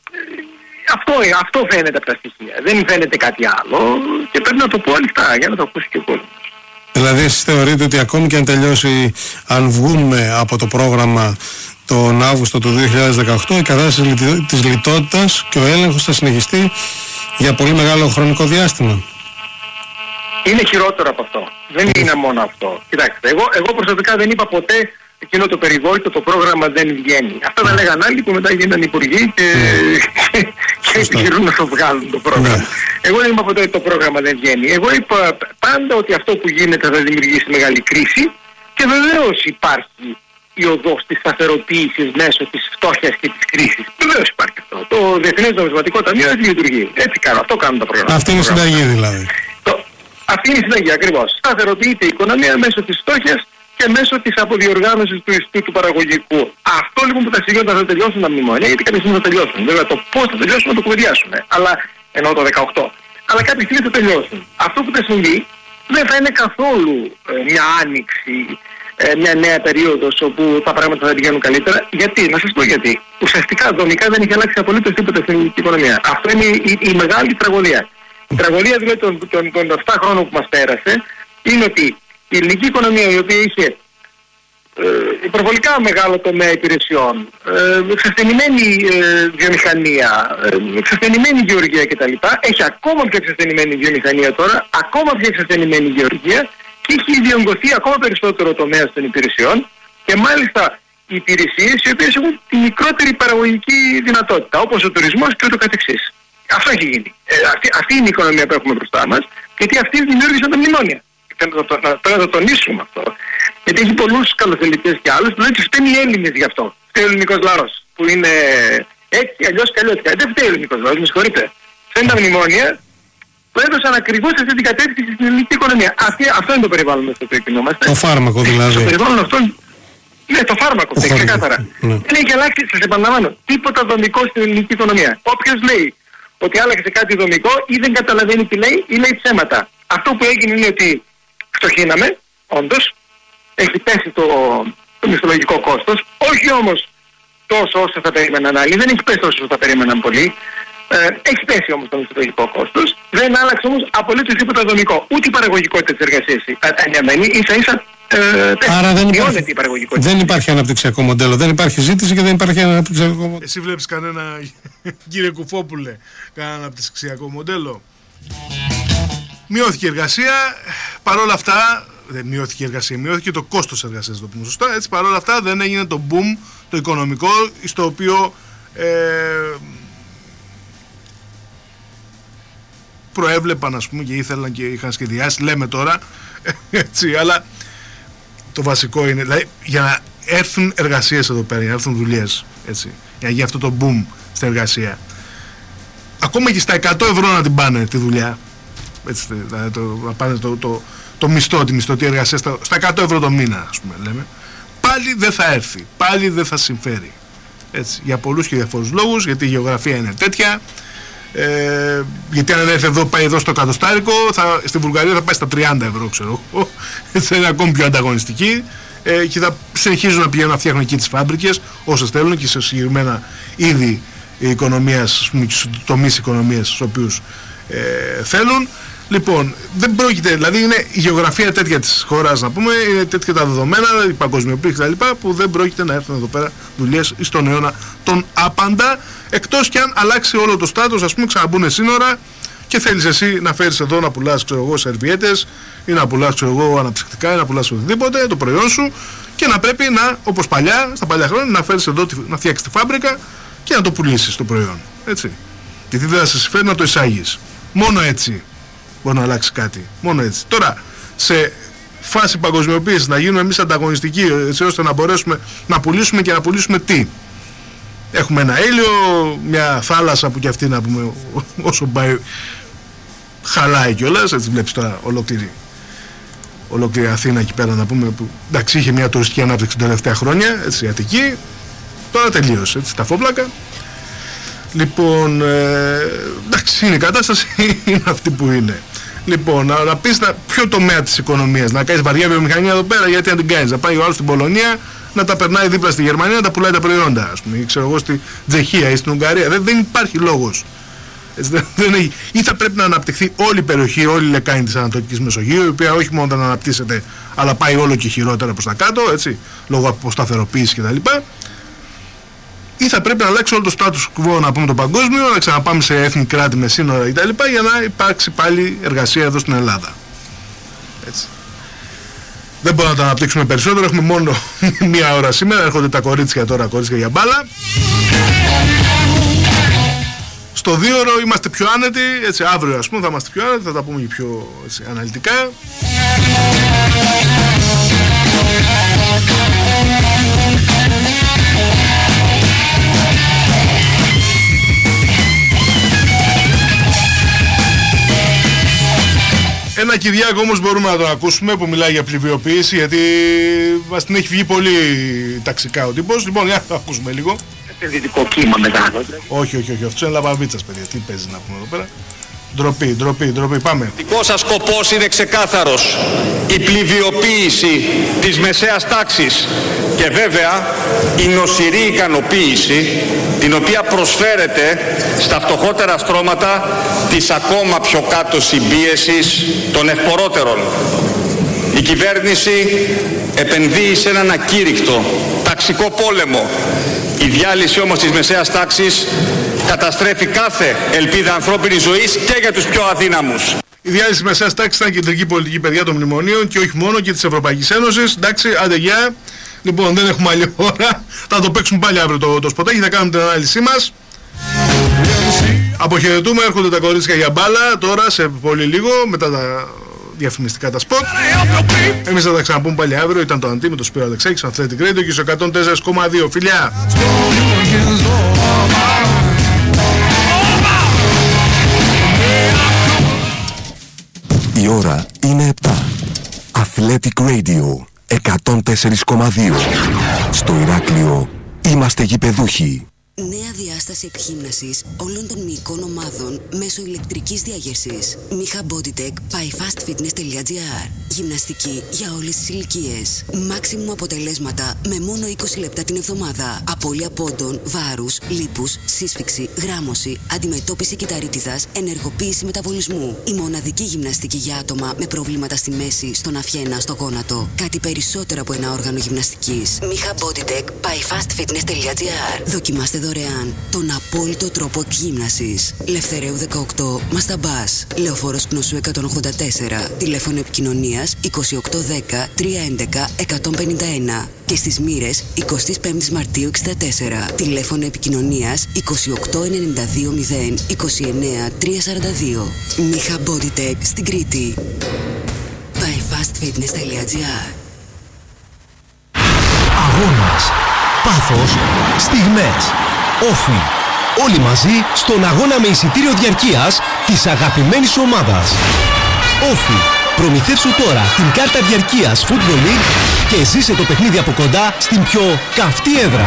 Αυτό, αυτό φαίνεται από τα στοιχεία. Δεν φαίνεται κάτι άλλο και πρέπει να το πω ανοιχτά για να το ακούσει και ο κόσμος. Δηλαδή εσείς θεωρείτε ότι ακόμη και αν τελειώσει, αν βγούμε από το πρόγραμμα τον Αύγουστο του δύο χιλιάδες δεκαοκτώ, η κατάσταση της λιτότητας και ο έλεγχος θα συνεχιστεί για πολύ μεγάλο χρονικό διάστημα? Είναι χειρότερο από αυτό. Δεν είναι μόνο αυτό. Κοιτάξτε, εγώ, εγώ προσωπικά δεν είπα ποτέ εκείνο το περιβόητο, το πρόγραμμα δεν βγαίνει. Αυτά τα λέγαν άλλοι που μετά γίνανε υπουργοί και, και, και επιχειρούν να το βγάλουν το πρόγραμμα. Ναι. Εγώ δεν είπα ποτέ ότι το πρόγραμμα δεν βγαίνει. Εγώ είπα πάντα ότι αυτό που γίνεται θα δημιουργήσει μεγάλη κρίση και βεβαίως υπάρχει η οδός της σταθεροποίησης μέσω της φτώχειας και της κρίσης. Βεβαίως υπάρχει αυτό. Το Διεθνές Νομισματικό Ταμείο έτσι λειτουργεί. Έτσι κάνω. Αυτό κάνουν τα προγράμματα. Αυτή είναι η συνταγή δηλαδή. Το, αυτή είναι η συνταγή ακριβώς. Σταθεροποιείται η οικονομία μέσω της φτώχειας και μέσω της αποδιοργάνωσης του ιστού του παραγωγικού. Αυτό λοιπόν που τα συγγόντα θα τελειώσουν τα μνημόνια, γιατί κάποια στιγμή θα τελειώσουν. Βέβαια το πώς θα τελειώσουν να το κουβεντιάσουμε. Αλλά ενώ το δεκαοκτώ. Αλλά κάποια στιγμή θα τελειώσουν. Αυτό που θα συμβεί δεν θα είναι καθόλου ε, μια άνοιξη, ε, μια νέα περίοδος όπου τα πράγματα θα πηγαίνουν καλύτερα. Γιατί, να σας πω γιατί. Ουσιαστικά δομικά δεν έχει αλλάξει απολύτως τίποτα στην ελληνική οικονομία. Αυτό είναι η, η, η μεγάλη τραγωδία. Η τραγωδία δηλαδή των, των, των επτά χρόνων που μας πέρασε είναι ότι η ελληνική οικονομία, η οποία είχε ε, υπερβολικά μεγάλο τομέα υπηρεσιών, ε, εξασθενημένη ε, βιομηχανία, ε, εξασθενημένη γεωργία κτλ. Έχει ακόμα πιο εξασθενημένη βιομηχανία τώρα, ακόμα πιο εξασθενημένη γεωργία και έχει ιδιογκωθεί ακόμα περισσότερο τομέα των υπηρεσιών και μάλιστα οι υπηρεσίες οι οποίες έχουν τη μικρότερη παραγωγική δυνατότητα, όπως ο τουρισμός και ούτω καθεξής. Αυτό έχει γίνει. Ε, αυτή, αυτή είναι η οικονομία που έχουμε μπροστά μας, γιατί αυτοί δημιούργησαν τα μνημόνια. Πρέπει να, το, να, πρέπει να το τονίσουμε αυτό. Γιατί έχει πολλούς καλοθελητές και άλλους που δεν τους φταίνει οι Έλληνες γι' αυτό. Φταίει ο ελληνικός λαός που είναι έτσι, αλλιώς και αλλιώς. Δεν φταίει ο ελληνικός λαός, με συγχωρείτε. Φταίνουν τα μνημόνια που έδωσαν ακριβώς αυτή την κατεύθυνση στην ελληνική οικονομία. Αυτή, αυτό είναι το περιβάλλον στο οποίο κινούμαστε. Το φάρμακο δηλαδή. Το περιβάλλον αυτό. Ναι, το φάρμακο, το ξεκάθαρα. Ναι. Δεν έχει αλλάξει, σας επαναλαμβάνω, τίποτα δομικό στην ελληνική οικονομία. Όποιος λέει ότι άλλαξε κάτι δομικό ή δεν καταλαβαίνει τι λέει ή λέει ψέματα. Αυτό που έγινε είναι ότι φτωχύναμε, όντως, έχει πέσει το, το μισθολογικό κόστος, όχι όμως τόσο όσο θα περίμεναν άλλοι, δεν έχει πέσει όσο θα περίμεναν πολλοί, ε, έχει πέσει όμως το μισθολογικό κόστος, δεν άλλαξε όμως απολύτως τίποτα δομικό, ούτε η παραγωγικότητα της εργασίας ανιαμένη, ίσα ίσα ε, άρα δεν υπάρχει, η παραγωγικότητα. Δεν υπάρχει αναπτυξιακό μοντέλο, δεν υπάρχει ζήτηση και δεν υπάρχει αναπτυξιακό μοντέλο. Εσύ βλέπεις κανένα, κύριε Κουφόπουλε, κανένα αναπτυξιακό μοντέλο? Μειώθηκε η εργασία, παρόλα αυτά, δεν μειώθηκε η εργασία, μειώθηκε το κόστος εργασίας, το πούμε σωστά, έτσι παρόλα αυτά δεν έγινε το boom, το οικονομικό, στο οποίο ε, προέβλεπαν ας πούμε και ήθελαν και είχαν σχεδιάσει, λέμε τώρα, έτσι, αλλά το βασικό είναι, δηλαδή για να έρθουν εργασίες εδώ πέρα, για να έρθουν δουλειές, έτσι, για να γίνει αυτό το boom στην εργασία, ακόμα και στα εκατό ευρώ να την πάνε τη δουλειά, έτσι, δηλαδή το, να πάνε το, το, το μισθό, τη μισθωτή εργασία στα, στα εκατό ευρώ το μήνα, ας πούμε, λέμε, πάλι δεν θα έρθει, πάλι δεν θα συμφέρει, έτσι, για πολλούς και διαφορούς λόγους, γιατί η γεωγραφία είναι τέτοια, ε, γιατί αν έρθει εδώ, πάει εδώ στο εκατοστάρικο, θα, στη Βουλγαρία θα πάει στα τριάντα ευρώ, ξέρω εγώ, έτσι θα είναι ακόμη πιο ανταγωνιστική, ε, και θα συνεχίζουν να πηγαίνουν να φτιάχνουν εκεί τις φάμπρικες όσες θέλουν και σε συγκεκριμένα είδη οικονομίας, τομείς οικονομίας στους οποίους ε, θέλουν. Λοιπόν, δεν πρόκειται, δηλαδή είναι η γεωγραφία τέτοια της χώρας, να πούμε, είναι τέτοια τα δεδομένα, η παγκοσμιοποίηση κτλ. Που δεν πρόκειται να έρθουν εδώ πέρα δουλειές στον αιώνα τον άπαντα, εκτός κι αν αλλάξει όλο το στάτος, ας πούμε, ξαναμπούνε σύνορα και θέλεις εσύ να φέρεις εδώ να πουλάς, ξέρω εγώ, σερβιέτες ή να πουλάς, ξέρω εγώ, αναψυκτικά ή να πουλάς οτιδήποτε, το προϊόν σου, και να πρέπει να, όπως παλιά, στα παλιά χρόνια, να φέρεις εδώ, να φτιάξεις τη φάμπρικα και να το πουλήσεις το προϊόν. Έτσι. Γιατί δεν θα σε συμφέρει να το εισάγεις. Μόνο έτσι μπορεί να αλλάξει κάτι. Μόνο έτσι. Τώρα, σε φάση παγκοσμιοποίησης, να γίνουμε εμείς ανταγωνιστικοί, έτσι ώστε να μπορέσουμε να πουλήσουμε και να πουλήσουμε τι? Έχουμε ένα ήλιο, μια θάλασσα που κι αυτή, να πούμε, όσο πάει χαλάει κιόλας. Έτσι βλέπεις τώρα ολόκληρη, ολόκληρη Αθήνα εκεί πέρα, να πούμε, που εντάξει είχε μια τουριστική ανάπτυξη τα τελευταία χρόνια, έτσι, Αττική, τώρα τελείωσε, έτσι, τα φόβλακα. Λοιπόν, ε, εντάξει, είναι η κατάσταση, είναι αυτή που είναι. Λοιπόν, να, να πεις να, ποιο τομέα της οικονομίας, να κάνεις βαριά βιομηχανία εδώ πέρα, γιατί αν την κάνεις, να πάει ο άλλος στην Πολωνία, να τα περνάει δίπλα στη Γερμανία, να τα πουλάει τα προϊόντα, ας πούμε, ή ξέρω εγώ στη Τσεχία ή στην Ουγγαρία. Δεν, δεν υπάρχει λόγος. Έτσι, δεν, δεν έχει. Ή θα πρέπει να αναπτυχθεί όλη η περιοχή, όλη η λεκάνη της Ανατολικής Μεσογείου, η οποία όχι μόνο δεν αναπτύσσεται, αλλά πάει όλο και χειρότερα προς τα κάτω, έτσι, λόγω αποσταθεροποίησης κτλ. Ή θα πρέπει να αλλάξει όλο το status quo, να πούμε, το παγκόσμιο, να ξαναπάμε σε έθνη κράτη με σύνορα κτλ. Για να υπάρξει πάλι εργασία εδώ στην Ελλάδα. Έτσι. Δεν μπορούμε να τα αναπτύξουμε περισσότερο, έχουμε μόνο μία ώρα σήμερα, έρχονται τα κορίτσια τώρα, κορίτσια για μπάλα. Στο δύο ώρο είμαστε πιο άνετοι, έτσι, αύριο ας πούμε θα είμαστε πιο άνετοι, θα τα πούμε και πιο έτσι, αναλυτικά. Ένα Κυριάκο όμως μπορούμε να τον ακούσουμε που μιλάει για πληβιοποίηση, γιατί μας την έχει βγει πολύ ταξικά ο τύπος. Λοιπόν, για να το ακούσουμε λίγο. Επενδυτικό κύμα μετά. Όχι, όχι, όχι, αυτό είναι λαβαβίτσας, παιδιά. Τι παίζει να πούμε εδώ πέρα. Ντροπή, ντροπή, ντροπή, πάμε. Δικός σας σκοπός είναι ξεκάθαρος. Η πληβιοποίηση της μεσαίας τάξης και βέβαια η νοσηρή ικανοποίηση την οποία προσφέρεται στα φτωχότερα στρώματα της ακόμα πιο κάτω συμπίεσης των ευπορότερων. Η κυβέρνηση επενδύει σε έναν ακήρυκτο ταξικό πόλεμο. Η διάλυση όμως της μεσαίας τάξης καταστρέφει κάθε ελπίδα ανθρώπινης ζωής και για τους πιο αδύναμους. Η διάλυση της μεσαίας τάξης ήταν κεντρική πολιτική, παιδιά, των μνημονίων και όχι μόνο, και της Ευρωπαϊκής Ένωσης. Εντάξει, άντε γεια. Λοιπόν, δεν έχουμε άλλη ώρα. Θα το παίξουμε πάλι αύριο το, το σποτάκι, θα κάνουμε την ανάλυση μας. Αποχαιρετούμε, έρχονται τα κορίτσια για μπάλα τώρα σε πολύ λίγο, μετά τα διαφημιστικά τα σποτ. Εμείς θα τα ξαναπούμε πάλι αύριο. Ήταν το Αντί με το Σπύρο Αλεξάκη, στο Athletic Radio και στο εκατόν τέσσερα κόμμα δύο. Φιλιά! Η ώρα είναι επτά. Athletic Radio εκατόν τέσσερα κόμμα δύο. Στο Ηράκλειο είμαστε γηπεδούχοι. Νέα διάσταση εκγύμνασης όλων των μυϊκών ομάδων μέσω ηλεκτρικής διάγερσης. Μίχα Bodytech by fastfitness.gr. Γυμναστική για όλες τις ηλικίες. Μάξιμουμ αποτελέσματα με μόνο είκοσι λεπτά την εβδομάδα. Απώλεια πόντων, βάρους, λίπους, σύσφυξη, γράμμωση, αντιμετώπιση κυταρίτιδας, ενεργοποίηση μεταβολισμού. Η μοναδική γυμναστική για άτομα με προβλήματα στη μέση, στον αφιένα, στο γόνατο. Κάτι περισσότερο από ένα όργανο γυμναστικής. Μίχα Bodytech by fastfitness.gr. Δοκιμάστε δωρεάν τον απόλυτο τρόπο εκγύμνασης. Λευθεραίου δεκαοκτώ, Μασταμπάς. Λεωφόρος Κνωσού εκατόν ογδόντα τέσσερα. Τηλέφωνο επικοινωνίας είκοσι οκτώ δέκα τριακόσια έντεκα εκατόν πενήντα ένα. Και στις Μοίρες εικοστή πέμπτη Μαρτίου εξήντα τέσσερα. Τηλέφωνο επικοινωνίας είκοσι οκτώ ενενήντα δύο μηδέν είκοσι εννέα τριακόσια σαράντα δύο. Μίχα Bodytech στην Κρήτη. by fastfitness.gr. Αγώνας, πάθος, στιγμές, όφη. Όλοι μαζί στον αγώνα με εισιτήριο διαρκείας της αγαπημένης ομάδας. Όφη. Προμηθεύσου τώρα την κάρτα διαρκείας Football League και ζήσε το παιχνίδι από κοντά στην πιο καυτή έδρα.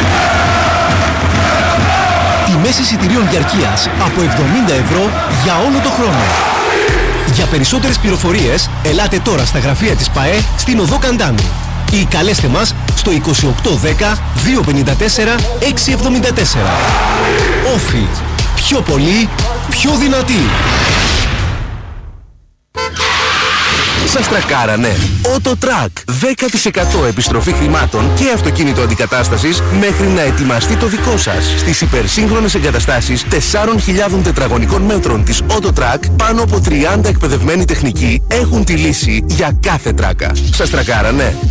Τιμές εισιτηρίων διαρκείας από εβδομήντα ευρώ για όλο το χρόνο. Για περισσότερες πληροφορίες ελάτε τώρα στα γραφεία της ΠΑΕ στην Οδό Καντάνου ή καλέστε μας στο είκοσι οκτώ δέκα διακόσια πενήντα τέσσερα εξακόσια εβδομήντα τέσσερα. Όφη. Πιο πολύ, πιο δυνατή. Σας τρακάρανε. Autotrack. δέκα τοις εκατό επιστροφή χρημάτων και αυτοκίνητο αντικατάστασης μέχρι να ετοιμαστεί το δικό σας. Στις υπερσύγχρονες εγκαταστάσεις τεσσάρων χιλιάδων τετραγωνικών μέτρων της Autotrack, πάνω από τριάντα εκπαιδευμένοι τεχνικοί έχουν τη λύση για κάθε τράκα. Σας τρακάρανε.